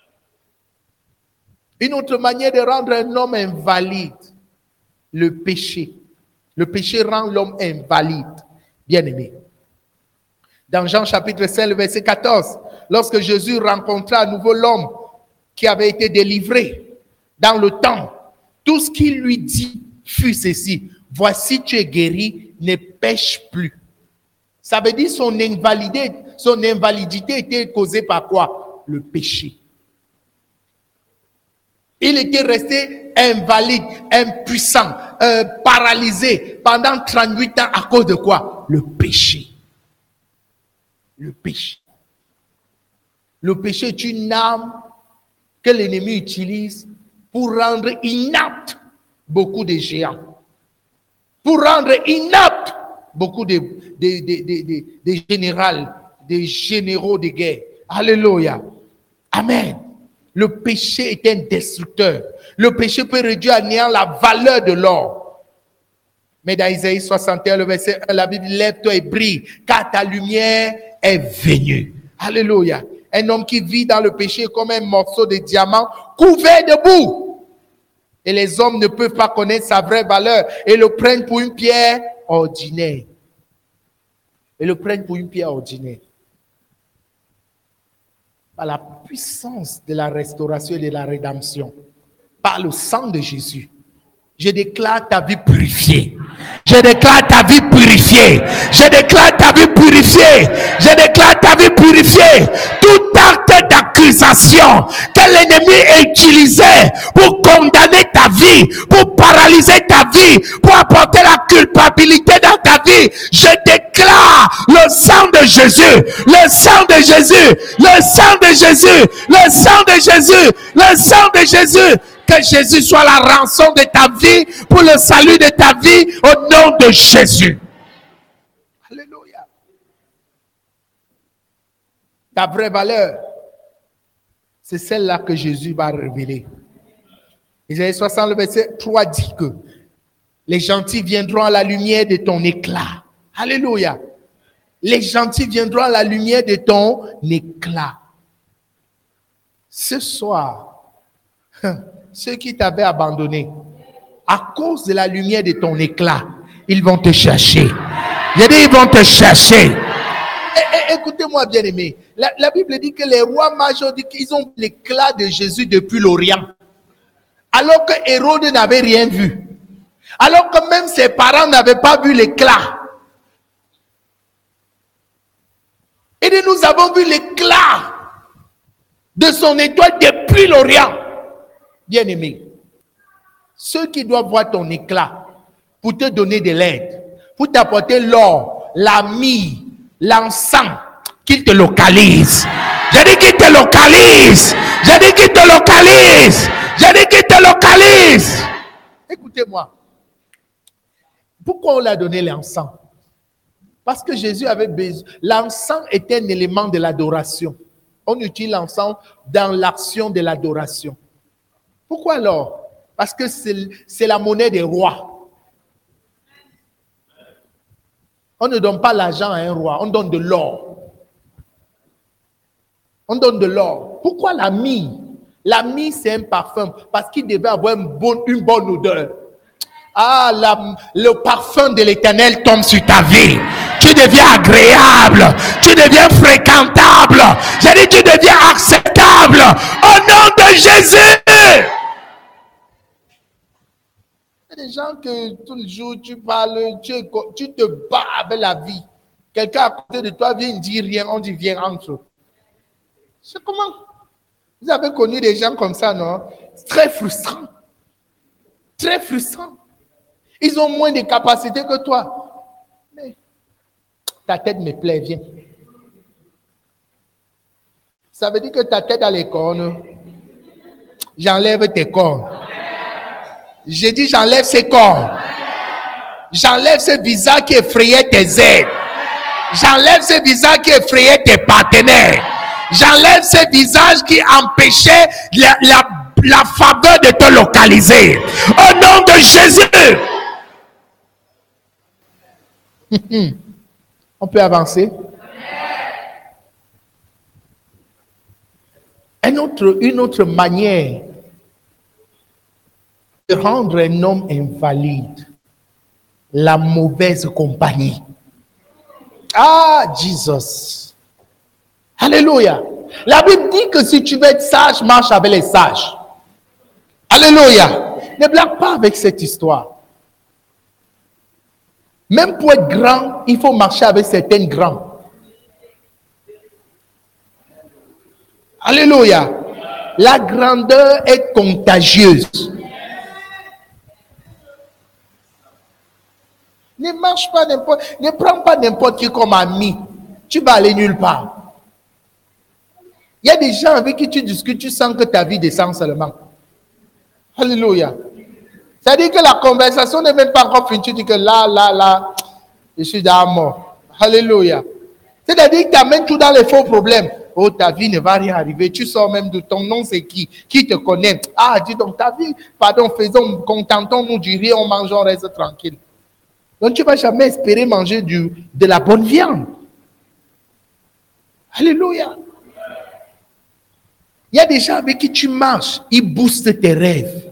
[SPEAKER 1] Une autre manière de rendre un homme invalide, le péché. Le péché rend l'homme invalide. Bien aimé. Dans Jean chapitre 5, le verset 14, lorsque Jésus rencontra à nouveau l'homme qui avait été délivré dans le temps, tout ce qu'il lui dit fut ceci: voici, tu es guéri, ne pêche plus. Ça veut dire son invalidité était causée par quoi? Le péché. Il était resté invalide, impuissant, paralysé pendant 38 ans à cause de quoi? Le péché. Le péché. Le péché est une arme que l'ennemi utilise pour rendre inapte beaucoup de géants. Pour rendre inapte beaucoup de généraux de guerre. Alléluia. Amen. Le péché est un destructeur. Le péché peut réduire à néant la valeur de l'or. Mais dans Isaïe 61, le verset 1, la Bible dit: lève-toi et brille, car ta lumière est venue. Alléluia. Un homme qui vit dans le péché est comme un morceau de diamant couvert de boue. Et les hommes ne peuvent pas connaître sa vraie valeur et le prennent pour une pierre ordinaire. Et le prennent pour une pierre ordinaire. Par la puissance de la restauration et de la rédemption, par le sang de Jésus, je déclare ta vie purifiée. Je déclare ta vie purifiée. Je déclare ta vie purifiée. Je déclare ta vie purifiée. Tout acte d'accusation que l'ennemi utilisait pour condamner ta vie, pour paralyser ta vie, pour apporter la culpabilité dans ta vie, je déclare le sang de Jésus, le sang de Jésus, le sang de Jésus, le sang de Jésus, le sang de Jésus. Que Jésus soit la rançon de ta vie pour le salut de ta vie au nom de Jésus. Alléluia. Ta vraie valeur, c'est celle-là que Jésus va révéler. Isaïe 60, le verset 3 dit que les gentils viendront à la lumière de ton éclat. Alléluia. Les gentils viendront à la lumière de ton éclat. Ce soir, ceux qui t'avaient abandonné, à cause de la lumière de ton éclat, ils vont te chercher. J'ai dit, ils vont te chercher. Écoutez-moi, bien-aimés. La Bible dit que les rois mages ont dit qu'ils ont l'éclat de Jésus depuis l'Orient. Alors que Hérode n'avait rien vu. Alors que même ses parents n'avaient pas vu l'éclat. Et nous avons vu l'éclat de son étoile depuis l'Orient. Bien-aimés, ceux qui doivent voir ton éclat pour te donner de l'aide, pour t'apporter l'or, la myrrhe, l'encens, qu'ils te localisent. J'ai dit qu'ils te localisent. J'ai dit qu'ils te localisent. J'ai dit qu'ils te localisent. Écoutez-moi. Pourquoi on l'a donné l'encens? Parce que Jésus avait besoin. L'encens était un élément de l'adoration. On utilise l'encens dans l'action de l'adoration. Pourquoi alors? Parce que c'est la monnaie des rois. On ne donne pas l'argent à un roi, on donne de l'or. On donne de l'or. Pourquoi la myrrhe? La myrrhe, c'est un parfum parce qu'il devait avoir une bonne odeur. Ah, le parfum de l'Éternel tombe sur ta vie. Tu deviens agréable. Tu deviens fréquentable. J'ai dit, tu deviens acceptable. Au nom de Jésus. Il y a des gens que tout le jour, tu parles, tu te bats avec la vie. Quelqu'un à côté de toi vient dire rien, on dit viens entre. C'est comment? Vous avez connu des gens comme ça, non? C'est très frustrant. Très frustrant. Ils ont moins de capacités que toi. Mais ta tête me plaît, viens. Ça veut dire que ta tête a les cornes. J'enlève tes cornes. J'ai dit j'enlève ces cornes. J'enlève ce visage qui effrayait tes aides. J'enlève ce visage qui effrayait tes partenaires. J'enlève ce visage qui empêchait la faveur de te localiser. Au nom de Jésus. On peut avancer. Une autre manière de rendre un homme invalide, la mauvaise compagnie. Ah, Jesus. Alléluia. La Bible dit que si tu veux être sage, marche avec les sages. Alléluia. Ne blague pas avec cette histoire. Même pour être grand, il faut marcher avec certains grands. Alléluia. La grandeur est contagieuse. Ne marche pas n'importe, ne prends pas n'importe qui comme ami. Tu vas aller nulle part. Il y a des gens avec qui tu discutes, tu sens que ta vie descend seulement. Alléluia. Ça veut dire que la conversation n'est même pas encore finie. Tu dis que là, je suis dans la mort. Alléluia. C'est-à-dire que tu amènes tout dans les faux problèmes. Oh, ta vie ne va rien arriver. Tu sors même de ton nom, c'est qui? Qui te connaît? Ah, dis donc, ta vie, pardon, contentons-nous du riz, on mange, on reste tranquille. Donc, tu ne vas jamais espérer manger de la bonne viande. Alléluia. Il y a des gens avec qui tu marches, ils boostent tes rêves.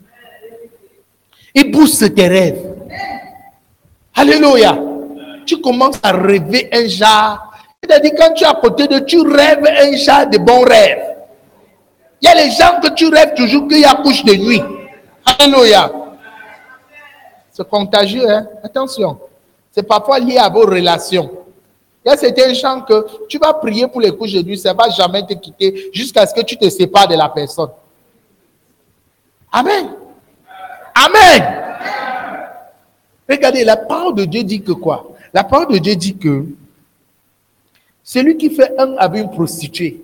[SPEAKER 1] Ils boostent tes rêves. Alléluia. Tu commences à rêver un genre. C'est-à-dire quand tu es à côté de, tu rêves un genre de bons rêves. Il y a les gens que tu rêves toujours qu'il y a couche de nuit. Alléluia. C'est contagieux, hein? Attention. C'est parfois lié à vos relations. Il y a certains gens que tu vas prier pour les couches de nuit, ça ne va jamais te quitter jusqu'à ce que tu te sépares de la personne. Amen. Amen. Regardez, la parole de Dieu dit que quoi? La parole de Dieu dit que celui qui fait un avec une prostituée,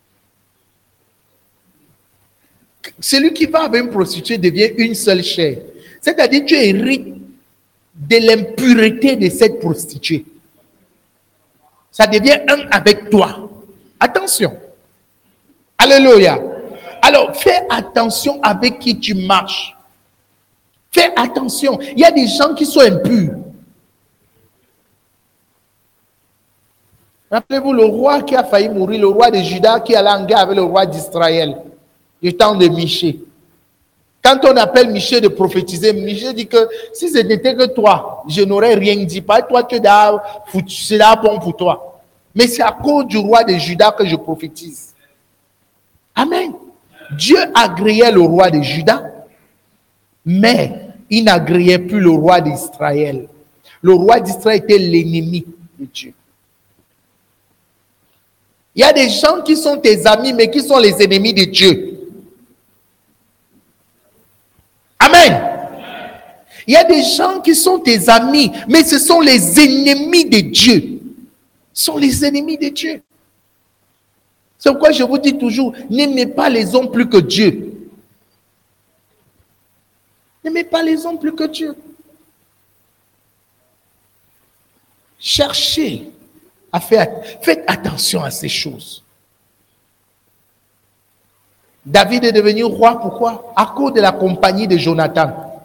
[SPEAKER 1] celui qui va avec une prostituée devient une seule chair. C'est-à-dire que tu hérites de l'impureté de cette prostituée. Ça devient un avec toi. Attention. Alléluia. Alors, fais attention avec qui tu marches. Fais attention. Il y a des gens qui sont impurs. Rappelez-vous le roi qui a failli mourir, le roi de Juda qui allait en guerre avec le roi d'Israël, du temps de Michée. Quand on appelle Michée de prophétiser, Michée dit que si ce n'était que toi, je n'aurais rien dit. Pas toi, c'est là bon pour toi. Mais c'est à cause du roi de Juda que je prophétise. Amen. Dieu agréait le roi de Juda, mais il n'agréait plus le roi d'Israël. Le roi d'Israël était l'ennemi de Dieu. Il y a des gens qui sont tes amis, mais qui sont les ennemis de Dieu. Amen. Il y a des gens qui sont tes amis, mais ce sont les ennemis de Dieu. Ce sont les ennemis de Dieu. C'est pourquoi je vous dis toujours, n'aimez pas les hommes plus que Dieu. N'aimez pas les hommes plus que Dieu. Cherchez à faire, faites attention à ces choses. David est devenu roi, pourquoi? À cause de la compagnie de Jonathan.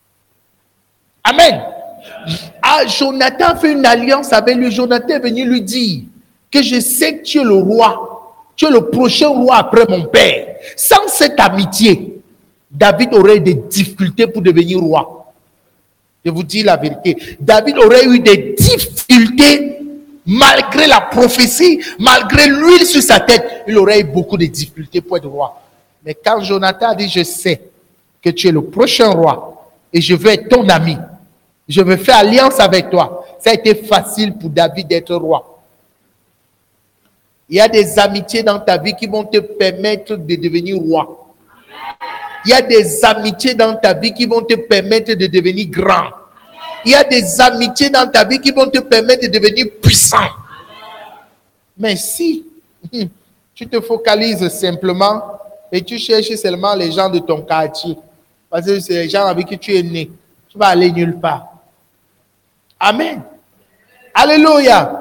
[SPEAKER 1] Amen. Jonathan fait une alliance avec lui. Jonathan est venu lui dire que je sais que tu es le roi, tu es le prochain roi après mon père. Sans cette amitié, David aurait des difficultés pour devenir roi. Je vous dis la vérité. David aurait eu des difficultés malgré la prophétie, malgré l'huile sur sa tête. Il aurait eu beaucoup de difficultés pour être roi. Mais quand Jonathan a dit, je sais que tu es le prochain roi et je veux être ton ami, je veux faire alliance avec toi. Ça a été facile pour David d'être roi. Il y a des amitiés dans ta vie qui vont te permettre de devenir roi. Il y a des amitiés dans ta vie qui vont te permettre de devenir grand. Il y a des amitiés dans ta vie qui vont te permettre de devenir puissant. Mais si tu te focalises simplement et tu cherches seulement les gens de ton quartier, parce que c'est les gens avec qui tu es né, tu vas aller nulle part. Amen. Alléluia.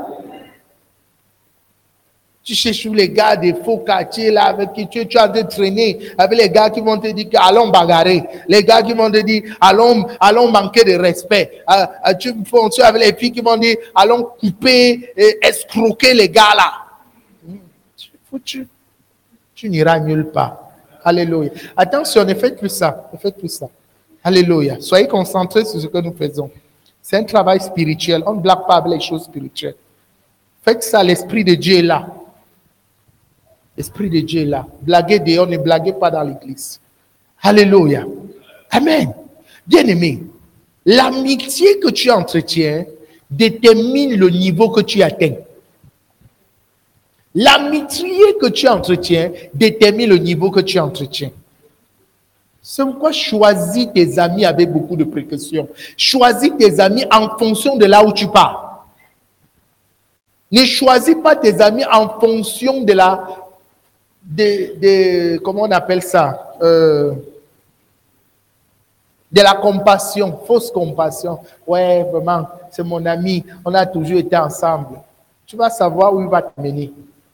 [SPEAKER 1] Tu cherches les gars des faux quartiers là avec qui tu es en train de traîner, avec les gars qui vont te dire allons bagarrer, les gars qui vont te dire allons manquer de respect. Tu fonctionnes avec les filles qui vont dire allons couper, escroquer les gars là. Tu es foutu. Tu n'iras nulle part. Alléluia. Attention, ne faites plus ça. Ne faites plus ça. Alléluia. Soyez concentrés sur ce que nous faisons. C'est un travail spirituel. On ne blague pas avec les choses spirituelles. Faites ça, l'Esprit de Dieu est là. L'Esprit de Dieu est là. Blaguez dehors, ne blaguez pas dans l'église. Alléluia. Amen. Bien-aimé, l'amitié que tu entretiens détermine le niveau que tu atteins. L'amitié que tu entretiens détermine le niveau que tu entretiens. C'est pourquoi choisis tes amis avec beaucoup de précautions. Choisis tes amis en fonction de là où tu pars. Ne choisis pas tes amis en fonction de la... comment on appelle ça? De la compassion, fausse compassion. Ouais, vraiment, c'est mon ami, on a toujours été ensemble. Tu vas savoir où il va t'amener.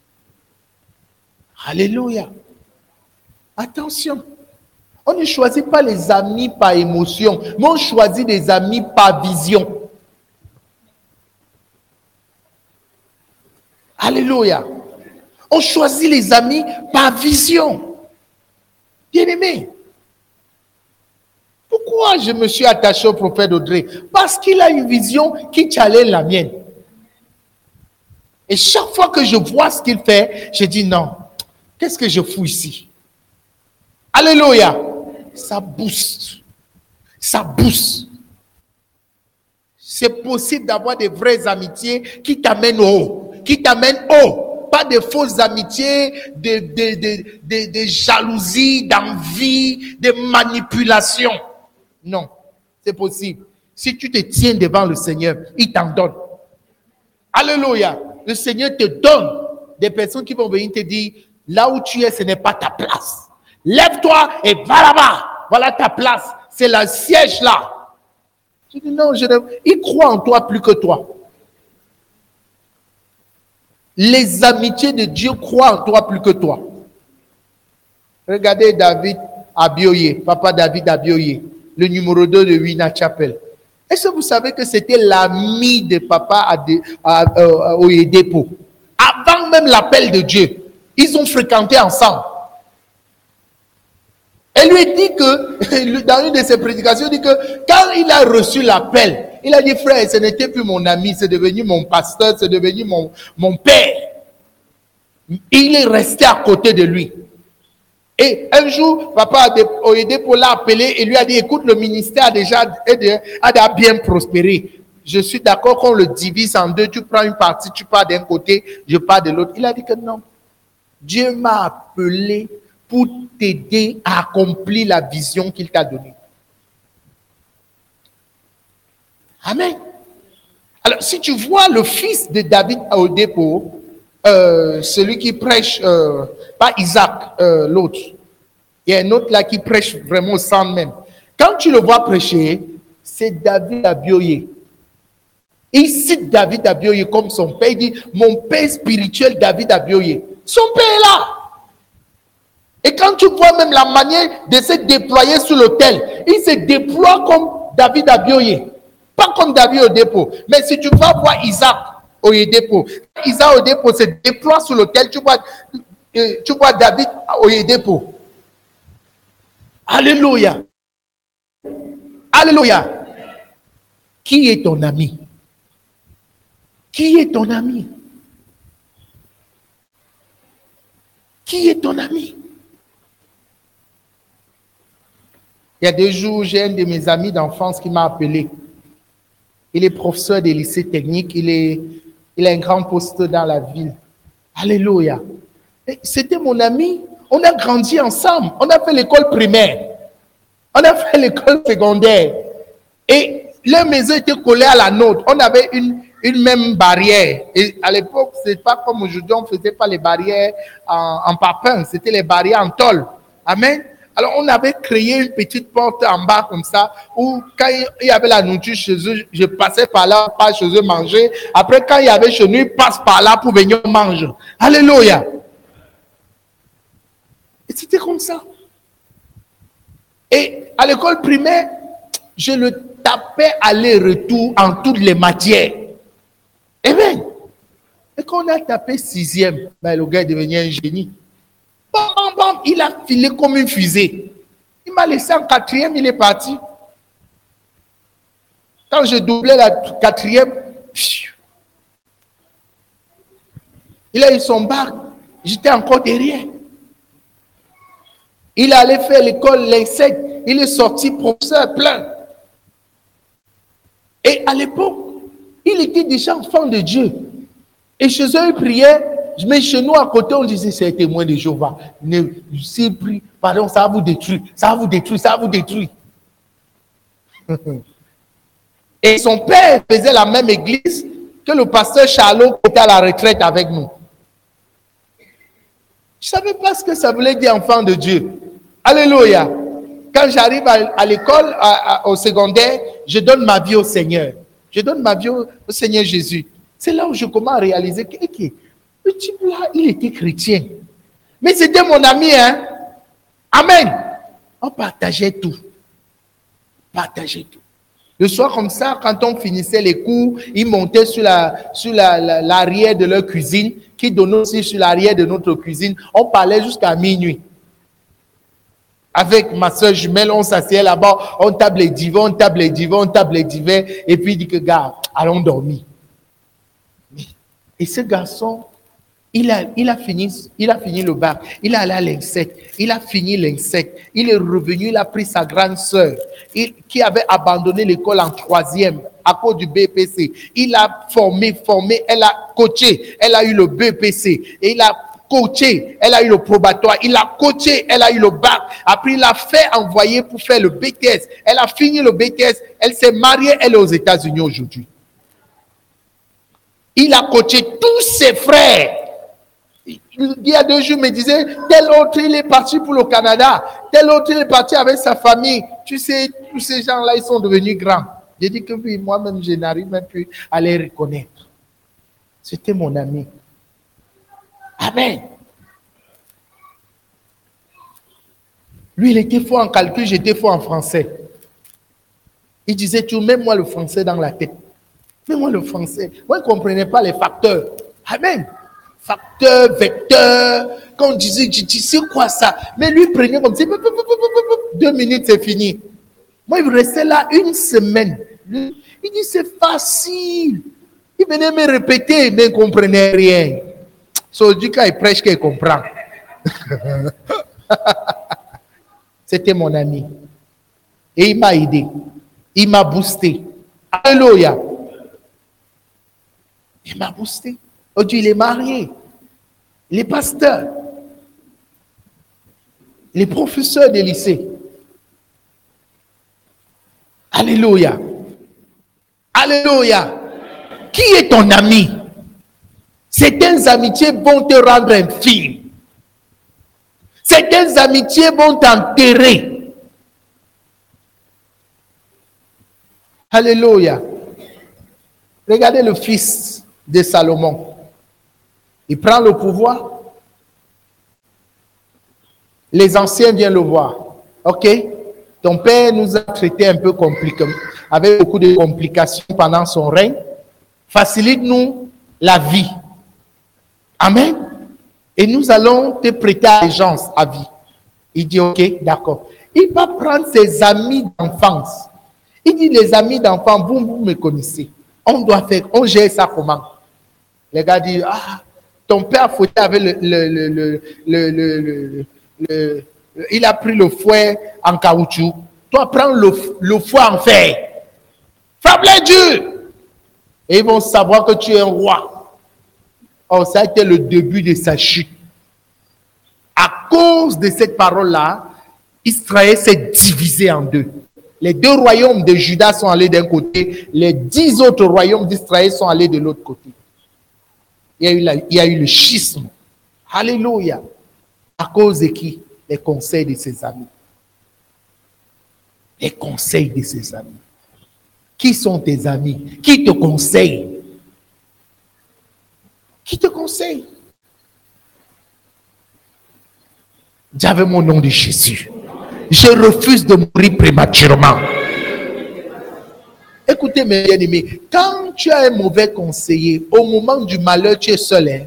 [SPEAKER 1] Alléluia. Attention. On ne choisit pas les amis par émotion, mais on choisit des amis par vision. Alléluia. On choisit les amis par vision. Bien-aimé. Pourquoi je me suis attaché au prophète Audrey? Parce qu'il a une vision qui challenge la mienne. Et chaque fois que je vois ce qu'il fait, je dis non. Qu'est-ce que je fous ici? Alléluia. Ça booste. Ça booste. C'est possible d'avoir des vraies amitiés qui t'amènent haut. Qui t'amènent haut. Pas de fausses amitiés, de jalousie, d'envie, de manipulation. Non, c'est possible. Si tu te tiens devant le Seigneur, il t'en donne. Alléluia. Le Seigneur te donne des personnes qui vont venir te dire, là où tu es, ce n'est pas ta place. Lève-toi et va là-bas. Voilà ta place. C'est le siège là. Tu dis non, il croit en toi plus que toi. Les amitiés de Dieu croient en toi plus que toi. Regardez David Abioye, papa David Abioye, le numéro 2 de Wina Chapel. Est-ce que vous savez que c'était l'ami de papa Oyedepo? Avant même l'appel de Dieu, ils ont fréquenté ensemble. Elle lui dit que, dans une de ses prédications, il dit que quand il a reçu l'appel, il a dit, frère, ce n'était plus mon ami, c'est devenu mon pasteur, c'est devenu mon père. Il est resté à côté de lui. Et un jour, papa Oyedepo l'a appelé et lui a dit, écoute, le ministère a déjà bien prospéré. Je suis d'accord qu'on le divise en deux. Tu prends une partie, tu pars d'un côté, je pars de l'autre. Il a dit que non. Dieu m'a appelé pour t'aider à accomplir la vision qu'il t'a donnée. Amen. Alors, si tu vois le fils de David Oyedepo, celui qui prêche, pas Isaac, l'autre. Il y a un autre là qui prêche vraiment au sang même. Quand tu le vois prêcher, c'est David Abioye. Il cite David Abioye comme son père. Il dit, mon père spirituel David Abioye. Son père est là. Et quand tu vois même la manière de se déployer sur l'autel, il se déploie comme David Abioye. Pas comme David Oyedepo. Mais si tu vas voir Isaac Oyedepo, Isaac Oyedepo se déploie sur l'autel, tu vois David Oyedepo. Alléluia. Alléluia. Qui est ton ami? Qui est ton ami? Qui est ton ami? Il y a 2 jours, j'ai un de mes amis d'enfance qui m'a appelé. Il est professeur des lycées techniques. Il a un grand poste dans la ville. Alléluia. C'était mon ami. On a grandi ensemble. On a fait l'école primaire. On a fait l'école secondaire. Et leur maison était collée à la nôtre. On avait une même barrière. Et à l'époque, ce n'est pas comme aujourd'hui, on ne faisait pas les barrières en papin. C'était les barrières en tôle. Amen. Alors, on avait créé une petite porte en bas comme ça, où quand il y avait la nourriture chez eux, je passais par là, pas chez eux manger. Après, quand il y avait chez nous, ils passent par là pour venir manger. Alléluia. Et c'était comme ça. Et à l'école primaire, je le tapais aller-retour en toutes les matières. Amen. Et quand on a tapé 6e, ben, le gars est devenu un génie. Bam, bam, bam, il a filé comme une fusée. Il m'a laissé en 4e, il est parti. Quand je doublais la 4e, il a eu son bac. J'étais encore derrière. Il allait faire l'école, l'INSEC. Il est sorti professeur plein. Et à l'époque, il était déjà enfant de Dieu. Et chez eux, il priait. Mais chez nous, à côté, on disait, c'est un témoin de Jéhovah. S'il prie, pardon, ça va vous détruire. Ça va vous détruire, ça va vous détruire. Et son père faisait la même église que le pasteur Charlot qui était à la retraite avec nous. Je ne savais pas ce que ça voulait dire enfant de Dieu. Alléluia. Quand j'arrive à l'école, au secondaire, je donne ma vie au Seigneur. Je donne ma vie au Seigneur Jésus. C'est là où je commence à réaliser que le type là, il était chrétien. Mais c'était mon ami, hein. Amen. On partageait tout. Partageait tout. Le soir comme ça, quand on finissait les cours, ils montaient sur l'arrière de leur cuisine, qui donnait aussi sur l'arrière de notre cuisine. On parlait jusqu'à minuit. Avec ma soeur jumelle, on s'asseyait là-bas, on table les divans, et puis il dit que, gars, allons dormir. Et ce garçon, il a fini le bac, il est allé à l'INSEC, il a fini l'INSEC, il est revenu, il a pris sa grande sœur, qui avait abandonné l'école en 3e à cause du BPC. Il a formé, elle a coaché, elle a eu le BPC, et il a coaché, elle a eu le probatoire, il a coaché, elle a eu le bac, après il a fait envoyer pour faire le BTS, elle a fini le BTS, elle s'est mariée, elle est aux États-Unis aujourd'hui. Il a coaché tous ses frères. Il y a 2 jours, il me disait, tel autre, il est parti pour le Canada. Tel autre, il est parti avec sa famille. Tu sais, tous ces gens-là, ils sont devenus grands. J'ai dit que oui, moi-même, je n'arrive même plus à les reconnaître. C'était mon ami. Amen. Lui, il était fort en calcul, j'étais fort en français. Il disait, tu mets-moi le français dans la tête. Mets-moi le français. Moi, je ne comprenais pas les facteurs. Amen. facteur, vecteur. Quand on disait, je dis, c'est quoi ça? Mais lui prenait comme ça, 2 minutes, c'est fini. Moi, il restait là 1 semaine. Il dit, c'est facile. Il venait me répéter, mais il ne comprenait rien. So, du cas, il prêche qu'il comprend. C'était mon ami. Et il m'a aidé. Il m'a boosté. Alléluia. Il m'a boosté. Aujourd'hui, il est marié. Il est pasteur. Il est professeur de lycée. Alléluia. Alléluia. Qui est ton ami? Certaines amitiés vont te rendre infime. Certaines amitiés vont t'enterrer. Alléluia. Regardez le fils de Salomon. Il prend le pouvoir. Les anciens viennent le voir. Ok, ton père nous a traités un peu compliqués, avec beaucoup de complications pendant son règne. Facilite-nous la vie. Amen. Et nous allons te prêter allégeance à vie. Il dit ok, d'accord. Il va prendre ses amis d'enfance. Il dit les amis d'enfance, vous me connaissez. On doit faire, on gère ça comment? Les gars disent, ton père a fouetté avec il a pris le fouet en caoutchouc. Toi, prends le fouet en fer. Frappe-les dur. Et ils vont savoir que tu es un roi. Oh, ça a été le début de sa chute. À cause de cette parole-là, Israël s'est divisé en 2. Les 2 royaumes de Juda sont allés d'un côté, les 10 autres royaumes d'Israël sont allés de l'autre côté. Il y a eu le schisme. Alléluia. À cause de qui? Les conseils de ses amis. Les conseils de ses amis. Qui sont tes amis? Qui te conseille? Qui te conseille? J'avais mon nom de Jésus. Je refuse de mourir prématurément. Écoutez mes bien-aimés, quand tu as un mauvais conseiller, au moment du malheur, tu es seul. Hein?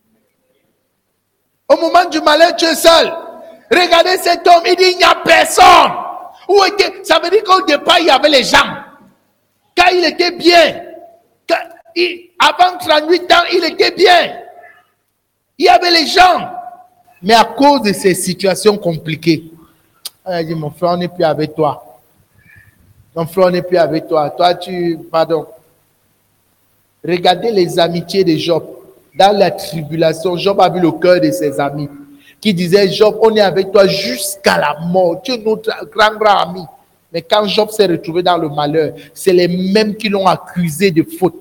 [SPEAKER 1] Au moment du malheur, tu es seul. Regardez cet homme, il dit il n'y a personne. Où était? Ça veut dire qu'au départ, il y avait les gens. Quand il était bien, avant 38 ans, il était bien. Il y avait les gens. Mais à cause de ces situations compliquées, il a dit, mon frère, on n'est plus avec toi. Mon frère, on n'est plus avec toi. Toi, pardon. Regardez les amitiés de Job. Dans la tribulation, Job a vu le cœur de ses amis qui disaient, Job, on est avec toi jusqu'à la mort. Tu es notre grand ami. Mais quand Job s'est retrouvé dans le malheur, c'est les mêmes qui l'ont accusé de faute.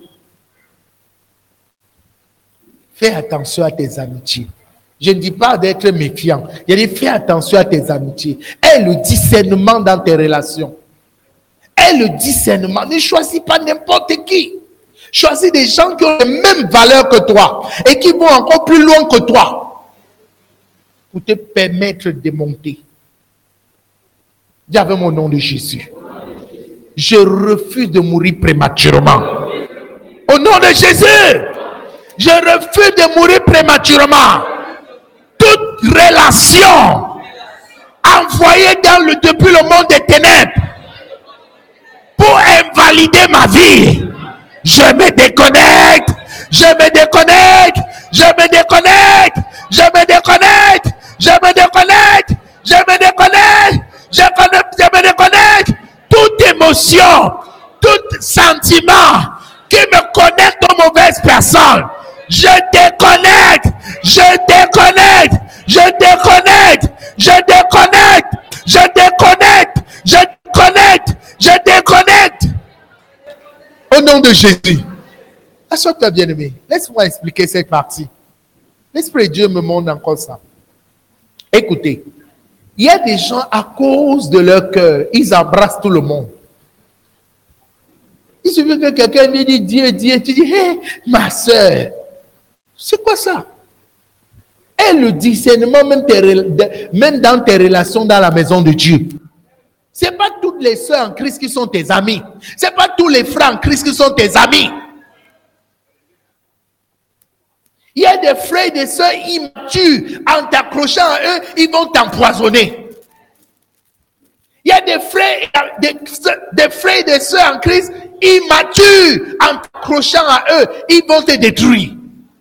[SPEAKER 1] Fais attention à tes amitiés. Je ne dis pas d'être méfiant. Je dis fais attention à tes amitiés. Aie le discernement dans tes relations. Aie le discernement. Ne choisis pas n'importe qui. Choisis des gens qui ont les mêmes valeurs que toi et qui vont encore plus loin que toi pour te permettre de monter. Dis avec mon nom de Jésus. Je refuse de mourir prématurément. Au nom de Jésus, je refuse de mourir prématurément. Toute relation envoyée depuis le monde des ténèbres pour invalider ma vie, je me déconnecte, je me déconnecte, je me déconnecte, je me déconnecte, je me déconnecte, je me déconnecte, je me déconnecte. Toute émotion, tout sentiment qui me connecte aux mauvaises personnes, je déconnecte, je déconnecte, je déconnecte, je déconnecte, je déconnecte, je déconnecte, je déconnecte. Au nom de Jésus. Assois-toi, bien-aimé. Laisse-moi expliquer cette partie. L'Esprit de Dieu me montre encore ça. Écoutez, il y a des gens, à cause de leur cœur, ils embrassent tout le monde. Il suffit que quelqu'un lui dit Dieu, Dieu, tu dis, hé, ma soeur, c'est quoi ça? Et le discernement, même dans tes relations dans la maison de Dieu. Ce n'est pas toutes les soeurs en Christ qui sont tes amis. Ce n'est pas tous les frères en Christ qui sont tes amis. Il y a des frères et des sœurs immatures. En t'accrochant à eux, ils vont t'empoisonner. Il y a des frères et des sœurs en Christ immatures. En t'accrochant à eux, ils vont te détruire.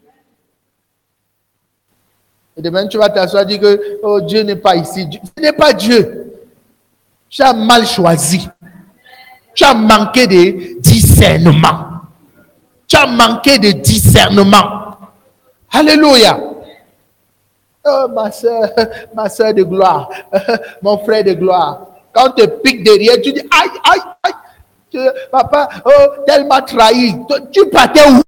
[SPEAKER 1] Et demain, tu vas t'asseoir et dire que oh, Dieu n'est pas ici. Ce n'est pas Dieu. Tu as mal choisi. Tu as manqué de discernement. Tu as manqué de discernement. Alléluia. Oh, ma soeur de gloire, mon frère de gloire. Quand tu te piques derrière, tu dis aïe, aïe, aïe. Papa, oh, tel m'a trahi. Tu partais où?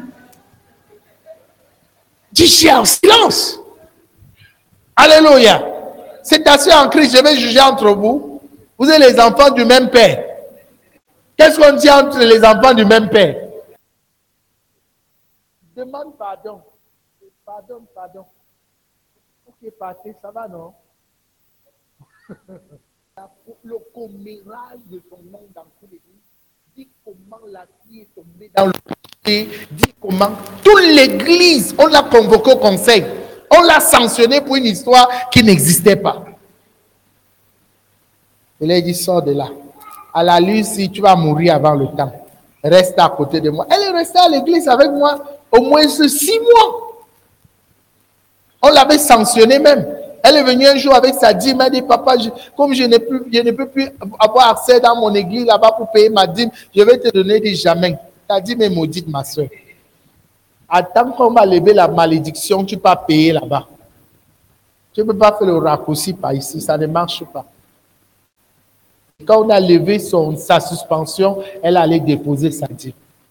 [SPEAKER 1] Tu cherches en silence. Alléluia. C'est assis en Christ, je vais juger entre vous. Vous êtes les enfants du même père. Qu'est-ce qu'on dit entre les enfants du même père? Demande pardon. Pardon. Ok, partez, ça va, non? Le commérage de son nom dans tous les pays. Dis comment la fille est tombée dans le péché. Dis comment toute l'église, on l'a convoqué au conseil. On l'a sanctionné pour une histoire qui n'existait pas. Il a dit, sors de là. À la lutte, si tu vas mourir avant le temps, reste à côté de moi. Elle est restée à l'église avec moi au moins 6 mois. On l'avait sanctionné même. Elle est venue un jour avec sa dîme. Elle dit, papa, comme je ne peux plus avoir accès dans mon église là-bas pour payer ma dîme, je vais te donner des jamais. Ta dîme est maudite, ma soeur. Attends qu'on va lever la malédiction, tu peux payer là-bas. Tu ne peux pas faire le raccourci par ici, ça ne marche pas. Quand on a levé sa suspension, elle allait déposer sa dîme.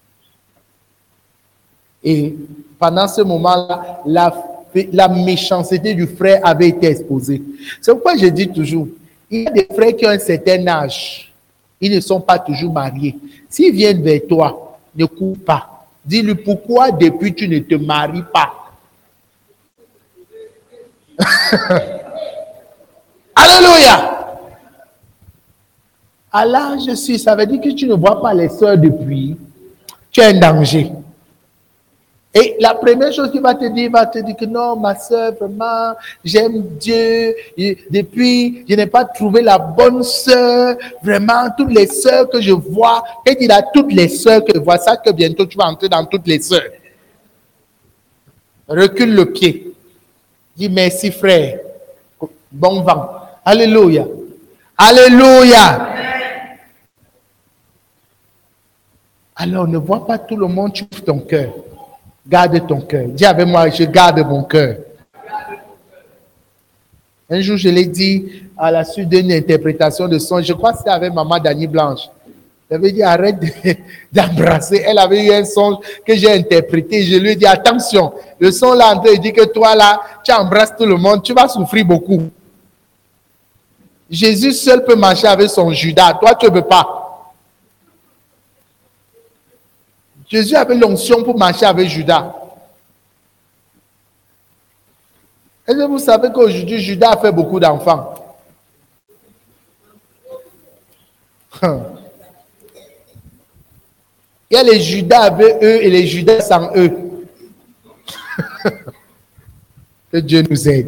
[SPEAKER 1] Et pendant ce moment-là, la méchanceté du frère avait été exposée. C'est pourquoi je dis toujours, il y a des frères qui ont un certain âge, ils ne sont pas toujours mariés. S'ils viennent vers toi, ne cours pas. Dis-lui pourquoi depuis tu ne te maries pas. Alléluia. À l'âge 6, ça veut dire que tu ne vois pas les soeurs depuis. Tu es en danger. Et la première chose qu'il va te dire que non, ma soeur, vraiment, j'aime Dieu. Depuis, je n'ai pas trouvé la bonne soeur. Vraiment, toutes les soeurs que je vois, et il a toutes les soeurs que je vois, ça que bientôt tu vas entrer dans toutes les soeurs. Recule le pied. Dis merci, frère. Bon vent. Alléluia. Alléluia. Alors, ne vois pas tout le monde, tu ouvres ton cœur. Garde ton cœur. Dis avec moi, je garde mon cœur. Un jour, je l'ai dit à la suite d'une interprétation de son. Je crois que c'était avec maman Dani Blanche. J'avais dit, arrête d'embrasser. Elle avait eu un son que j'ai interprété. Je lui ai dit, attention, le son là, il dit que toi là, tu embrasses tout le monde, tu vas souffrir beaucoup. Jésus seul peut marcher avec son Judas. Toi, tu ne peux pas. Jésus avait l'onction pour marcher avec Judas. Est-ce que vous savez qu'aujourd'hui, Judas a fait beaucoup d'enfants? Il y a les Judas avec eux et les Judas sans eux. Que Dieu nous aide.